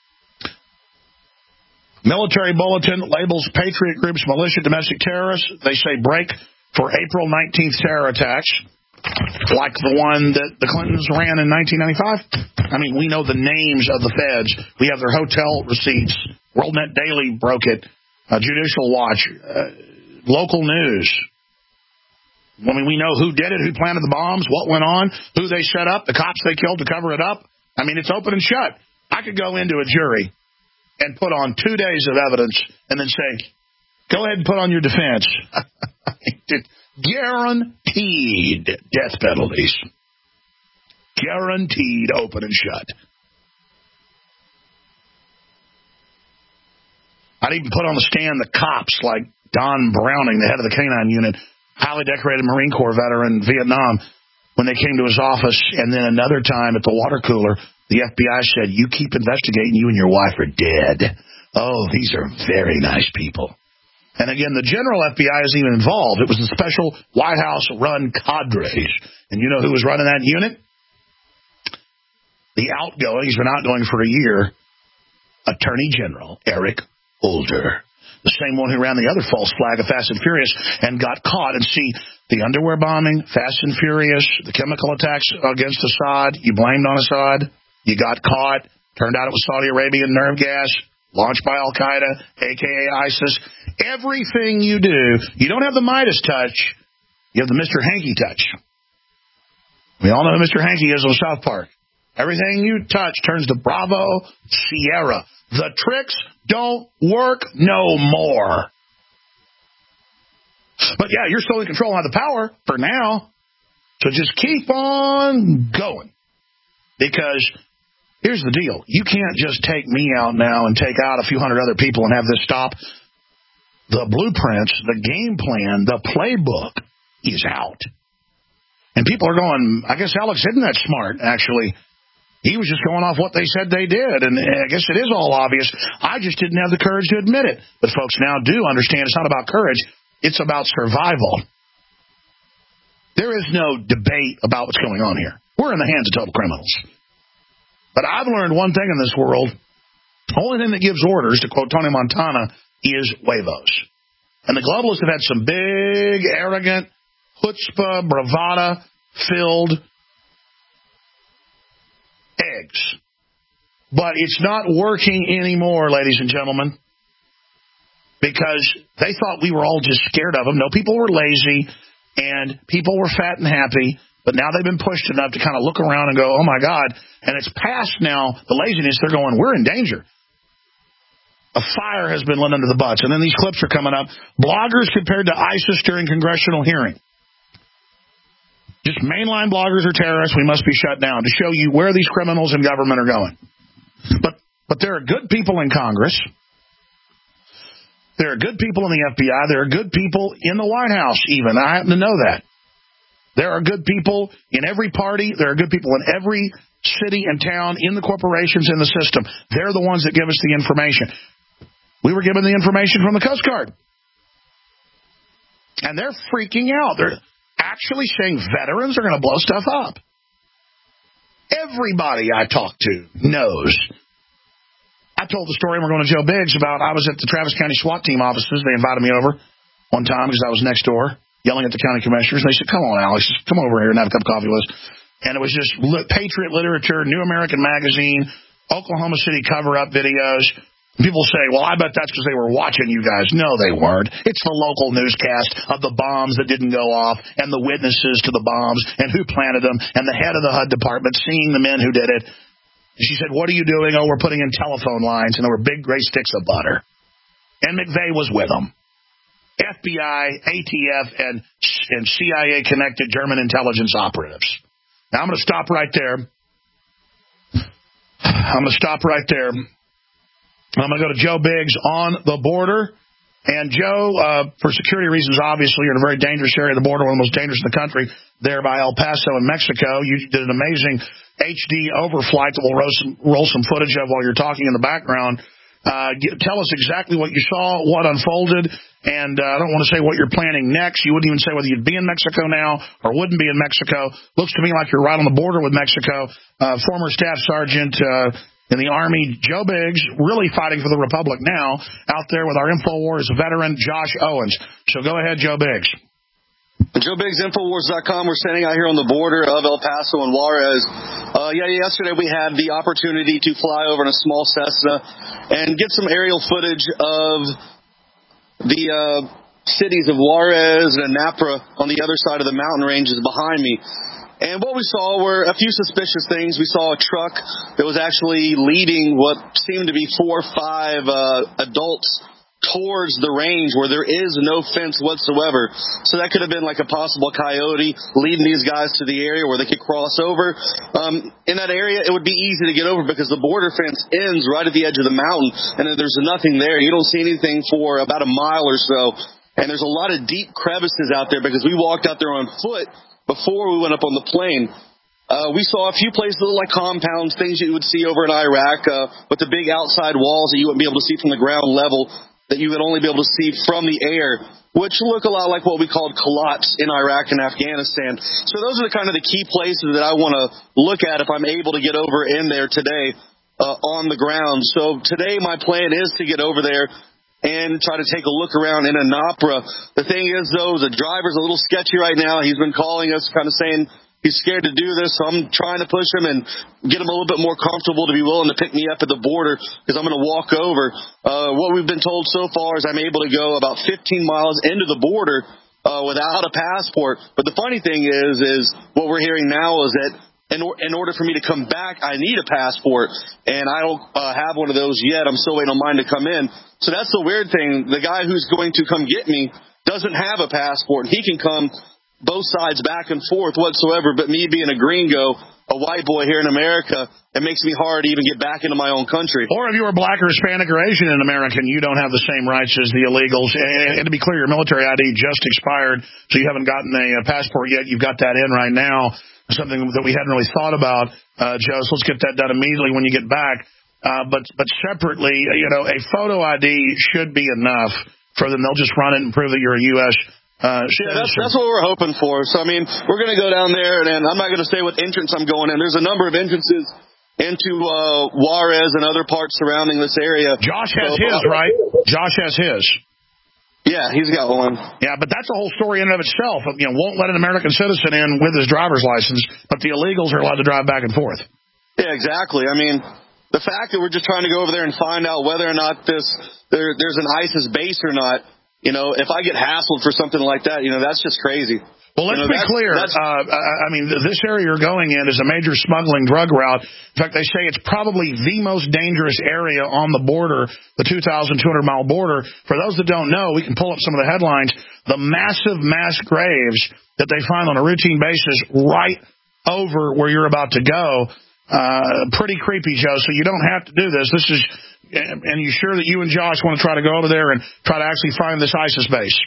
Speaker 3: Military Bulletin labels Patriot groups militia domestic terrorists. They say break for April 19th terror attacks, like the one that the Clintons ran in 1995. I mean, we know the names of the feds. We have their hotel receipts. WorldNet Daily broke it. Judicial Watch. Local news. I mean, we know who did it, who planted the bombs, what went on, who they set up, the cops they killed to cover it up. I mean, it's open and shut. I could go into a jury and put on 2 days of evidence and then say, go ahead and put on your defense. Guaranteed death penalties. Guaranteed open and shut. I'd even put on the stand the cops like Don Browning, the head of the K-9 unit, highly decorated Marine Corps veteran in Vietnam, when they came to his office, and then another time at the water cooler, the FBI said, you keep investigating, you and your wife are dead. Oh, these are very nice people. And again, the general FBI isn't even involved. It was the special White House-run cadres. And you know who was running that unit? The outgoing, he's been outgoing for a year, Attorney General Eric Holder. The same one who ran the other false flag of Fast and Furious and got caught. And see, the underwear bombing, Fast and Furious, the chemical attacks against Assad, you blamed on Assad, you got caught, turned out it was Saudi Arabian nerve gas, launched by Al-Qaeda, a.k.a. ISIS. Everything you do, you don't have the Midas touch, you have the Mr. Hanky touch. We all know who Mr. Hanky is on South Park. Everything you touch turns to Bravo Sierra. The tricks don't work no more. But yeah, you're still in control and have the power for now. So just keep on going. Because here's the deal. You can't just take me out now and take out a few hundred other people and have this stop. The blueprints, the game plan, the playbook is out. And people are going, I guess Alex isn't that smart, actually. He was just going off what they said they did, and I guess it is all obvious. I just didn't have the courage to admit it. But folks now do understand it's not about courage. It's about survival. There is no debate about what's going on here. We're in the hands of total criminals. But I've learned one thing in this world. The only thing that gives orders, to quote Tony Montana, is huevos. And the globalists have had some big, arrogant, chutzpah, bravada-filled eggs. But it's not working anymore, ladies and gentlemen, because they thought we were all just scared of them. No, people were lazy, and people were fat and happy, but now they've been pushed enough to kind of look around and go, oh, my God, and it's past now the laziness. They're going, we're in danger. A fire has been lit under the butts, and then these clips are coming up. Bloggers compared to ISIS during congressional hearing. Just mainline bloggers are terrorists. We must be shut down to show you where these criminals in government are going. But there are good people in Congress. There are good people in the FBI. There are good people in the White House, even. I happen to know that. There are good people in every party. There are good people in every city and town, in the corporations, in the system. They're the ones that give us the information. We were given the information from the Coast Guard. And they're freaking out. They're actually saying veterans are going to blow stuff up. Everybody I talk to knows. I told the story, and we're going to Joe Biggs, about I was at the Travis County SWAT team offices. They invited me over one time because I was next door yelling at the county commissioners. They said, come on, Alex, just come over here and have a cup of coffee with us. And it was just Patriot Literature, New American Magazine, Oklahoma City cover-up videos. People say, well, I bet that's because they were watching you guys. No, they weren't. It's the local newscast of the bombs that didn't go off and the witnesses to the bombs and who planted them and the head of the HUD department seeing the men who did it. She said, what are you doing? Oh, we're putting in telephone lines, and there were big gray sticks of butter. And McVeigh was with them. FBI, ATF, and CIA-connected German intelligence operatives. Now, I'm going to stop right there. I'm going to go to Joe Biggs on the border. And Joe, for security reasons, obviously, you're in a very dangerous area of the border, one of the most dangerous in the country, there by El Paso in Mexico. You did an amazing HD overflight that we'll roll some footage of while you're talking in the background. Tell us exactly what you saw, what unfolded, and I don't want to say what you're planning next. You wouldn't even say whether you'd be in Mexico now or wouldn't be in Mexico. Looks to me like you're right on the border with Mexico. Former Staff Sergeant in the Army, Joe Biggs, really fighting for the Republic now, out there with our InfoWars veteran, Josh Owens. So go ahead, Joe Biggs.
Speaker 19: Joe Biggs, Infowars.com. We're standing out here on the border of El Paso and Juarez. Yesterday we had the opportunity to fly over in a small Cessna and get some aerial footage of the cities of Juarez and Napra on the other side of the mountain ranges behind me. And what we saw were a few suspicious things. We saw a truck that was actually leading what seemed to be 4 or 5 adults towards the range where there is no fence whatsoever. So that could have been like a possible coyote leading these guys to the area where they could cross over. In that area, it would be easy to get over because the border fence ends right at the edge of the mountain, and there's nothing there. You don't see anything for about a mile or so. And there's a lot of deep crevices out there because we walked out there on foot before we went up on the plane. We saw a few places that look like compounds, things you would see over in Iraq, with the big outside walls that you wouldn't be able to see from the ground level, that you would only be able to see from the air, which look a lot like what we called collapse in Iraq and Afghanistan. So those are the kind of the key places that I want to look at if I'm able to get over in there today on the ground. So today my plan is to get over there and try to take a look around in Napra. The thing is, though, the driver's a little sketchy right now. He's been calling us kind of saying he's scared to do this, so I'm trying to push him and get him a little bit more comfortable to be willing to pick me up at the border because I'm going to walk over. What we've been told so far is I'm able to go about 15 miles into the border without a passport. But the funny thing is what we're hearing now is that in order for me to come back, I need a passport, and I don't have one of those yet. I'm still waiting on mine to come in. So that's the weird thing. The guy who's going to come get me doesn't have a passport. He can come both sides back and forth whatsoever, but me being a gringo, a white boy here in America, it makes me hard to even get back into my own country.
Speaker 3: Or if you were black or Hispanic or Asian and American, you don't have the same rights as the illegals. And to be clear, your military ID just expired, so you haven't gotten a passport yet. You've got that in right now, something that we hadn't really thought about, Joe. So let's get that done immediately when you get back. But separately, a photo ID should be enough for them. They'll just run it and prove that you're a U.S.
Speaker 19: That's what we're hoping for. So, I mean, we're going to go down there, and I'm not going to say what entrance I'm going in. There's a number of entrances into Juarez and other parts surrounding this area.
Speaker 3: Josh has his, right? Josh has his.
Speaker 19: Yeah, he's got one.
Speaker 3: Yeah, but that's a whole story in and of itself. Won't let an American citizen in with his driver's license, but the illegals are allowed to drive back and forth.
Speaker 19: Yeah, exactly. I mean, the fact that we're just trying to go over there and find out whether or not there's an ISIS base or not, if I get hassled for something like that, that's just crazy.
Speaker 3: Well, let's be clear. This area you're going in is a major smuggling drug route. In fact, they say it's probably the most dangerous area on the border, the 2,200-mile border. For those that don't know, we can pull up some of the headlines. The massive mass graves that they find on a routine basis right over where you're about to go. Pretty creepy, Joe. So you don't have to do this. And you sure that you and Josh want to try to go over there and try to actually find this ISIS base?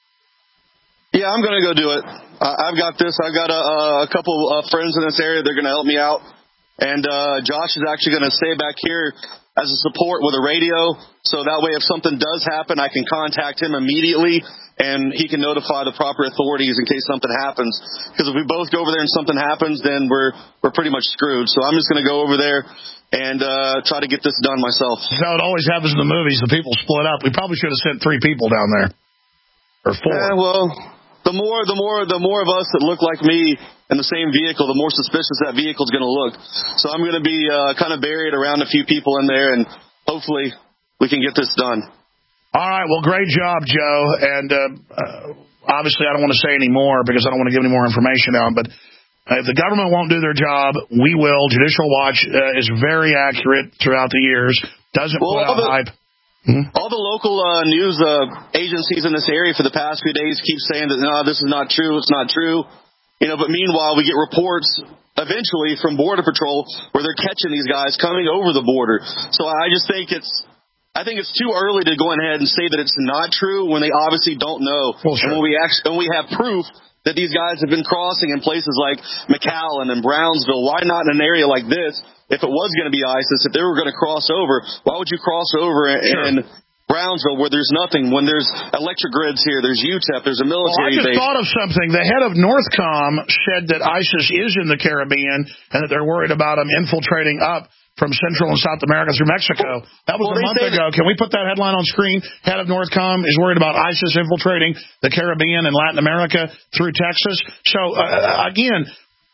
Speaker 19: Yeah, I'm going to go do it. I've got this. I've got a couple of friends in this area. They're going to help me out. And Josh is actually going to stay back here as a support with a radio. So that way, if something does happen, I can contact him immediately, and he can notify the proper authorities in case something happens. Because if we both go over there and something happens, then we're pretty much screwed. So I'm just going to go over there and try to get this done myself.
Speaker 3: That's how it always happens in the movies. The people split up. We probably should have sent 3 people down there. Or 4.
Speaker 19: Yeah, well, the more of us that look like me in the same vehicle, the more suspicious that vehicle's going to look. So I'm going to be kind of buried around a few people in there, and hopefully we can get this done.
Speaker 3: All right. Well, great job, Joe. And obviously I don't want to say any more because I don't want to give any more information out. But if the government won't do their job, we will. Judicial Watch is very accurate throughout the years. Doesn't put out hype.
Speaker 19: All the local news agencies in this area for the past few days keep saying that, no, this is not true, it's not true. But meanwhile, we get reports eventually from Border Patrol where they're catching these guys coming over the border. So I just think it's too early to go ahead and say that it's not true when they obviously don't know. Well, sure. And when we have proof that these guys have been crossing in places like McAllen and Brownsville, why not in an area like this? If it was going to be ISIS, if they were going to cross over, why would you cross over in Brownsville where there's nothing, when there's electric grids here, there's UTEP, there's a military base?
Speaker 3: I just thought of something. The head of NORTHCOM said that ISIS is in the Caribbean and that they're worried about them infiltrating up from Central and South America through Mexico. That was a month ago. Can we put that headline on screen? Head of NORTHCOM is worried about ISIS infiltrating the Caribbean and Latin America through Texas. So, again,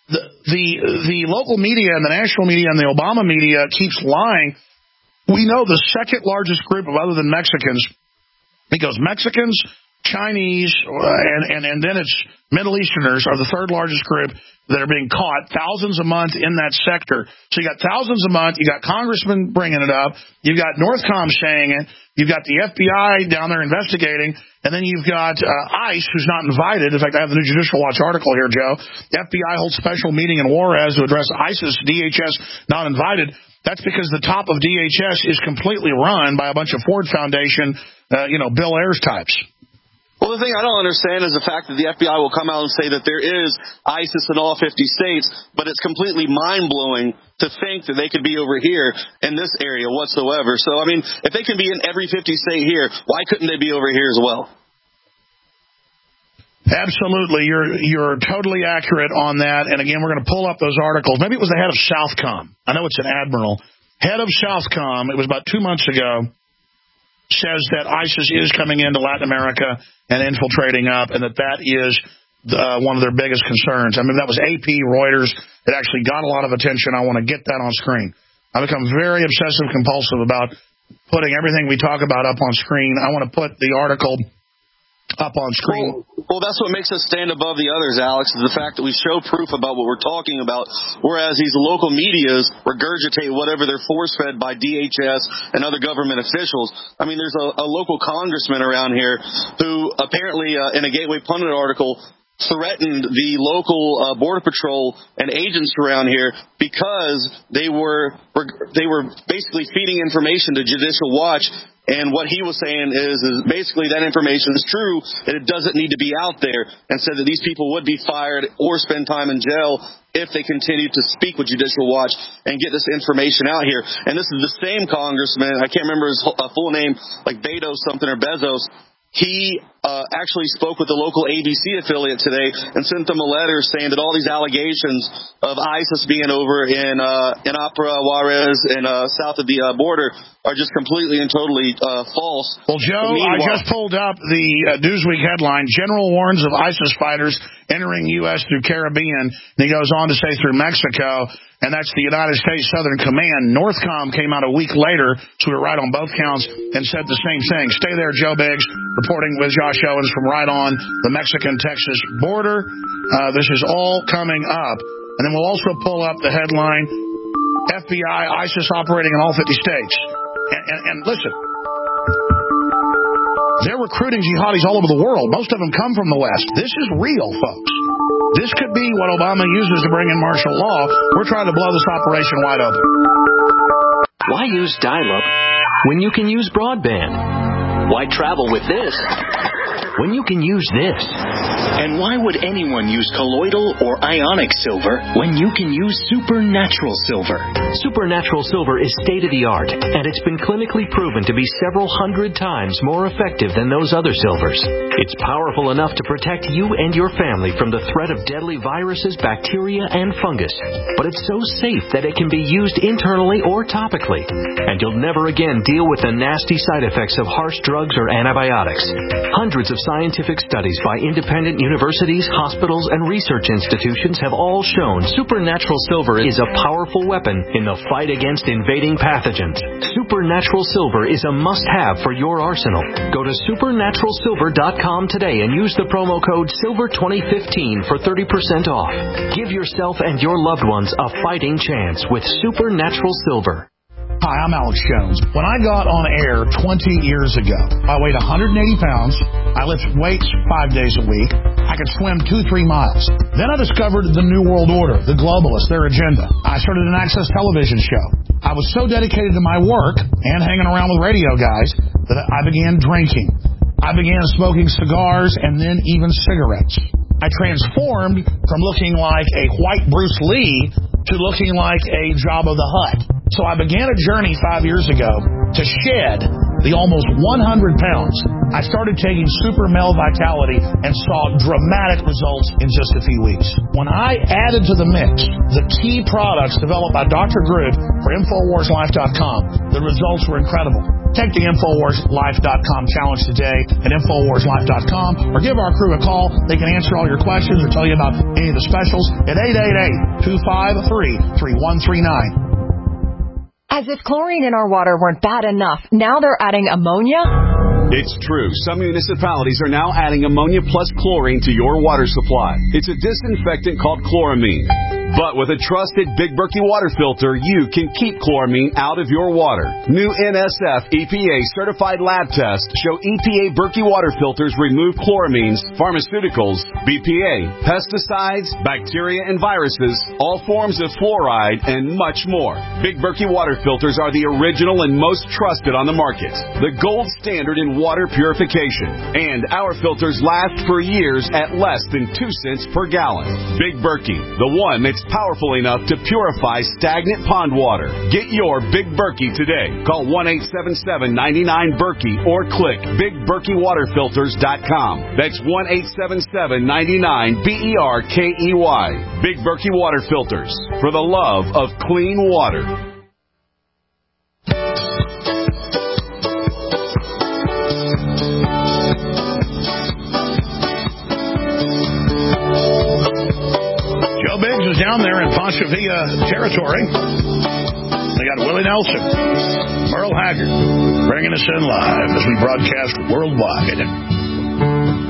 Speaker 3: the local media and the national media and the Obama media keeps lying. We know the second largest group of other than Mexicans, it goes Mexicans, Chinese, and then it's Middle Easterners are the third largest group that are being caught, thousands a month in that sector. So you got thousands a month, you got congressmen bringing it up, you've got NORTHCOM saying it, you've got the FBI down there investigating, and then you've got ICE, who's not invited. In fact, I have the new Judicial Watch article here, Joe. The FBI holds special meeting in Juarez to address ISIS, DHS not invited. That's because the top of DHS is completely run by a bunch of Ford Foundation, Bill Ayers types.
Speaker 19: Well, the thing I don't understand is the fact that the FBI will come out and say that there is ISIS in all 50 states, but it's completely mind-blowing to think that they could be over here in this area whatsoever. So, I mean, if they can be in every 50 state here, why couldn't they be over here as well?
Speaker 3: Absolutely. You're totally accurate on that. And again, we're going to pull up those articles. Maybe it was the head of Southcom. I know it's an admiral. Head of Southcom, it was about 2 months ago, says that ISIS is coming into Latin America and infiltrating up, and that is one of their biggest concerns. I mean, that was AP, Reuters. It actually got a lot of attention. I want to get that on screen. I've become very obsessive-compulsive about putting everything we talk about up on screen. I want to put the article up on screen.
Speaker 19: Well, that's what makes us stand above the others, Alex, is the fact that we show proof about what we're talking about, whereas these local medias regurgitate whatever they're force-fed by DHS and other government officials. I mean, there's a local congressman around here who apparently, in a Gateway Pundit article, threatened the local Border Patrol and agents around here because they were basically feeding information to Judicial Watch. And what he was saying is basically that information is true, that it doesn't need to be out there, and said that these people would be fired or spend time in jail if they continue to speak with Judicial Watch and get this information out here. And this is the same congressman, I can't remember his full name, like Bezos something or Bezos. He actually spoke with the local ABC affiliate today and sent them a letter saying that all these allegations of ISIS being over in Opera Juarez and south of the border are just completely and totally false.
Speaker 3: Well, Joe, I just pulled up the Newsweek headline, General warns of ISIS fighters entering U.S. through Caribbean. And he goes on to say through Mexico, and that's the United States Southern Command. Northcom came out a week later, so we were right on both counts, and said the same thing. Stay there, Joe Biggs, reporting with Josh Owens from right on the Mexican-Texas border. This is all coming up. And then we'll also pull up the headline, FBI, ISIS operating in all 50 states. And listen, they're recruiting jihadis all over the world. Most of them come from the West. This is real, folks. This could be what Obama uses to bring in martial law. We're trying to blow this operation wide open.
Speaker 16: Why use dial-up when you can use broadband? Why travel with this when you can use this? And why would anyone use colloidal or ionic silver when you can use supernatural silver? Supernatural silver is state-of-the-art, and it's been clinically proven to be several hundred times more effective than those other silvers. It's powerful enough to protect you and your family from the threat of deadly viruses, bacteria, and fungus. But it's so safe that it can be used internally or topically. And you'll never again deal with the nasty side effects of harsh drugs or antibiotics. Hundreds of scientific studies by independent universities, hospitals, and research institutions have all shown supernatural silver is a powerful weapon in the fight against invading pathogens. Supernatural silver is a must-have for your arsenal. Go to supernaturalsilver.com today and use the promo code SILVER2015 for 30% off. Give yourself and your loved ones a fighting chance with Supernatural Silver.
Speaker 3: Hi, I'm Alex Jones. When I got on air 20 years ago, I weighed 180 pounds. I lifted weights 5 days a week. I could swim 2-3 miles. Then I discovered the New World Order, the globalists, their agenda. I started an Access television show. I was so dedicated to my work and hanging around with radio guys that I began drinking. I began smoking cigars and then even cigarettes. I transformed from looking like a white Bruce Lee to looking like a Jabba the Hutt. So I began a journey 5 years ago to shed the almost 100 pounds. I started taking Super Male Vitality and saw dramatic results in just a few weeks. When I added to the mix the key products developed by Dr. Groot for InfoWarsLife.com, the results were incredible. Take the InfoWarsLife.com challenge today at InfoWarsLife.com or give our crew a call. They can answer all your questions or tell you about any of the specials at 888-253-3139.
Speaker 8: As if chlorine in our water weren't bad enough, now they're adding ammonia?
Speaker 17: It's true. Some municipalities are now adding ammonia plus chlorine to your water supply. It's a disinfectant called chloramine. But with a trusted Big Berkey water filter, you can keep chloramine out of your water. New NSF EPA certified lab tests show EPA Berkey water filters remove chloramines, pharmaceuticals, BPA, pesticides, bacteria and viruses, all forms of fluoride, and much more. Big Berkey water filters are the original and most trusted on the market. The gold standard in water purification. And our filters last for years at less than 2 cents per gallon. Big Berkey, the one that's powerful enough to purify stagnant pond water. Get your Big Berkey today. Call 1-877-99-BERKEY or click BigBerkeyWaterFilters.com. That's 1-877-99-BERKEY. Big Berkey Water Filters, for the love of clean water.
Speaker 3: Joe Biggs is down there in Ponce Villa territory. They got Willie Nelson, Merle Haggard, bringing us in live as we broadcast worldwide.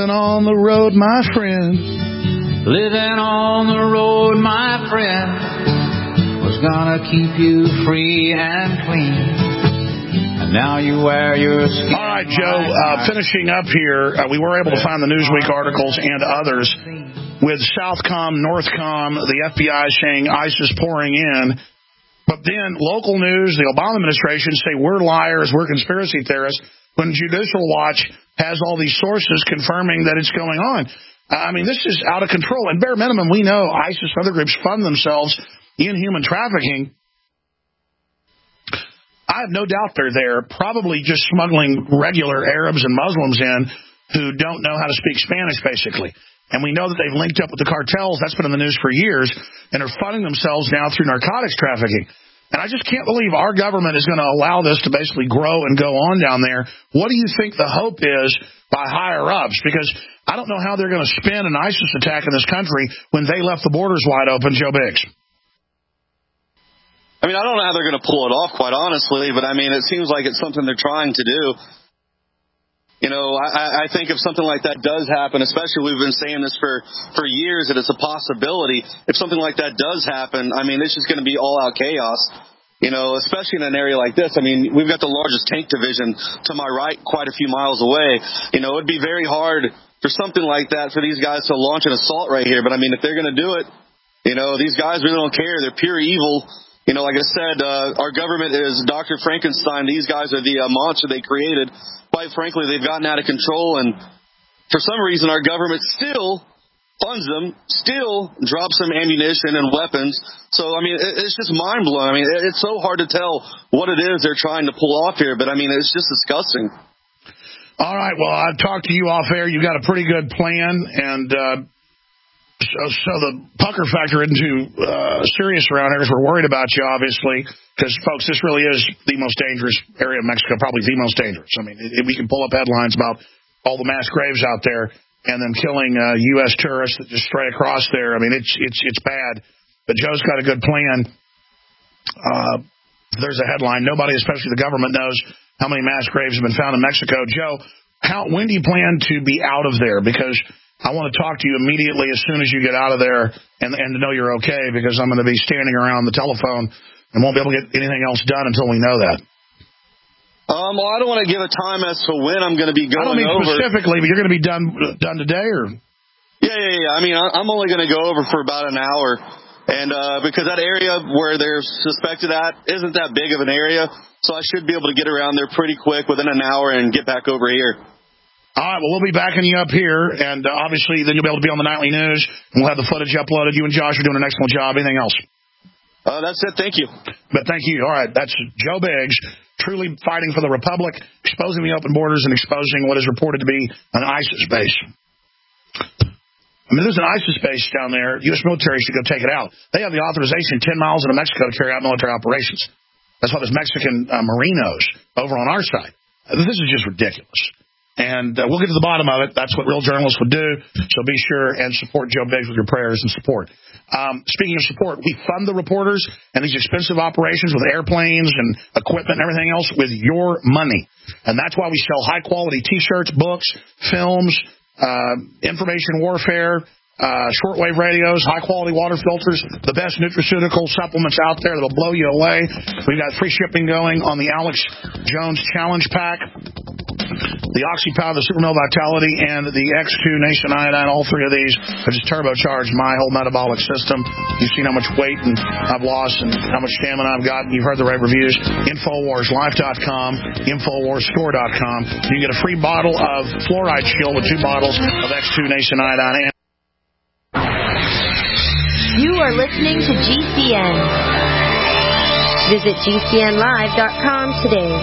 Speaker 3: Living on the road, my friend.
Speaker 20: Living on the road, my friend, was gonna keep you free and clean. And now you wear your skin.
Speaker 3: All right, Joe, finishing up here, we were able to find the Newsweek articles and others with Southcom, Northcom, the FBI saying ISIS pouring in. But then local news, the Obama administration say we're liars, we're conspiracy theorists, when Judicial Watch has all these sources confirming that it's going on. I mean, this is out of control. And bare minimum, we know ISIS and other groups fund themselves in human trafficking. I have no doubt they're there, probably just smuggling regular Arabs and Muslims in who don't know how to speak Spanish, basically. And we know that they've linked up with the cartels. That's been in the news for years, and are funding themselves now through narcotics trafficking. And I just can't believe our government is going to allow this to basically grow and go on down there. What do you think the hope is by higher-ups? Because I don't know how they're going to spin an ISIS attack in this country when they left the borders wide open, Joe Biggs.
Speaker 19: I mean, I don't know how they're going to pull it off, quite honestly, but, I mean, it seems like it's something they're trying to do. You know, I think if something like that does happen, especially we've been saying this for years, that it's a possibility. If something like that does happen, I mean, it's just going to be all-out chaos, you know, especially in an area like this. I mean, we've got the largest tank division to my right quite a few miles away. You know, it'd be very hard for something like that for these guys to launch an assault right here. But, I mean, if they're going to do it, you know, these guys really don't care. They're pure evil. You know, like I said, our government is Dr. Frankenstein. These guys are the monster they created. Quite frankly, they've gotten out of control, and for some reason our government still funds them, still drops them ammunition and weapons. So, I mean, it's just mind-blowing. I mean, it's so hard to tell what it is they're trying to pull off here, but, I mean, it's just disgusting.
Speaker 3: All right, well, I've talked to you off air. You've got a pretty good plan, and so the pucker factor into serious around here is we're worried about you, obviously, because, folks, this really is the most dangerous area of Mexico, probably the most dangerous. I mean, we can pull up headlines about all the mass graves out there and them killing U.S. tourists that just stray across there. I mean, it's bad. But Joe's got a good plan. There's a headline. Nobody, especially the government, knows how many mass graves have been found in Mexico. Joe, when do you plan to be out of there? Because I want to talk to you immediately as soon as you get out of there and to know you're okay, because I'm going to be standing around the telephone and won't be able to get anything else done until we know that.
Speaker 19: Well, I don't want to give a time as to when I'm going to be going over. I don't mean
Speaker 3: specifically, but you're going to be done today, or?
Speaker 19: Yeah. I mean, I'm only going to go over for about an hour, and because that area where they're suspected at isn't that big of an area, so I should be able to get around there pretty quick within an hour and get back over here.
Speaker 3: All right, well, we'll be backing you up here, and obviously then you'll be able to be on the nightly news, and we'll have the footage uploaded. You and Josh are doing an excellent job. Anything else?
Speaker 19: That's it. Thank you.
Speaker 3: But thank you. All right, that's Joe Biggs, truly fighting for the Republic, exposing the open borders and exposing what is reported to be an ISIS base. I mean, there's an ISIS base down there. U.S. military should go take it out. They have the authorization 10 miles into Mexico to carry out military operations. That's why there's Mexican Marinos over on our side. This is just ridiculous. And we'll get to the bottom of it. That's what real journalists would do. So be sure and support Joe Biggs with your prayers and support. Speaking of support, we fund the reporters and these expensive operations with airplanes and equipment and everything else with your money. And that's why we sell high-quality T-shirts, books, films, information warfare, shortwave radios, high-quality water filters, the best nutraceutical supplements out there that'll blow you away. We've got free shipping going on the Alex Jones Challenge Pack, the OxyPower, the Super Male Vitality, and the X2 Nation Iodine. All three of these have just turbocharged my whole metabolic system. You've seen how much weight I've lost and how much stamina I've got. You've heard the rave reviews. InfoWarsLife.com, InfoWarsStore.com. You can get a free bottle of Fluoride Shield with 2 bottles of X2 Nation Iodine.
Speaker 21: You are listening to GCN. Visit GCNlive.com today.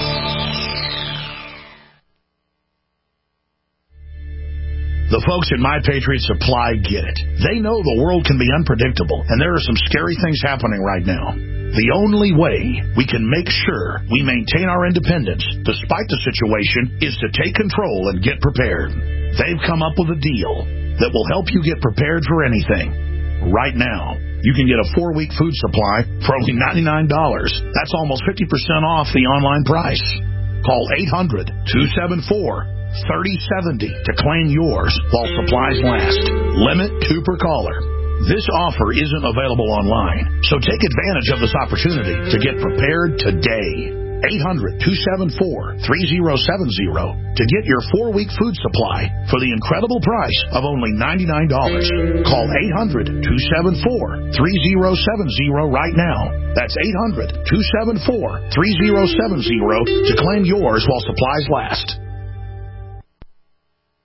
Speaker 3: The folks at My Patriot Supply get it. They know the world can be unpredictable, and there are some scary things happening right now. The only way we can make sure we maintain our independence, despite the situation, is to take control and get prepared. They've come up with a deal that will help you get prepared for anything. Right now, you can get a 4-week food supply for only $99. That's almost 50% off the online price. Call 3070 to claim yours while supplies last. Limit 2 per caller. This offer isn't available online, so take advantage of this opportunity to get prepared today. 800-274-3070 to get your 4-week food supply for the incredible price of only $99. Call 800-274-3070 right now. That's 800-274-3070 to claim yours while supplies last.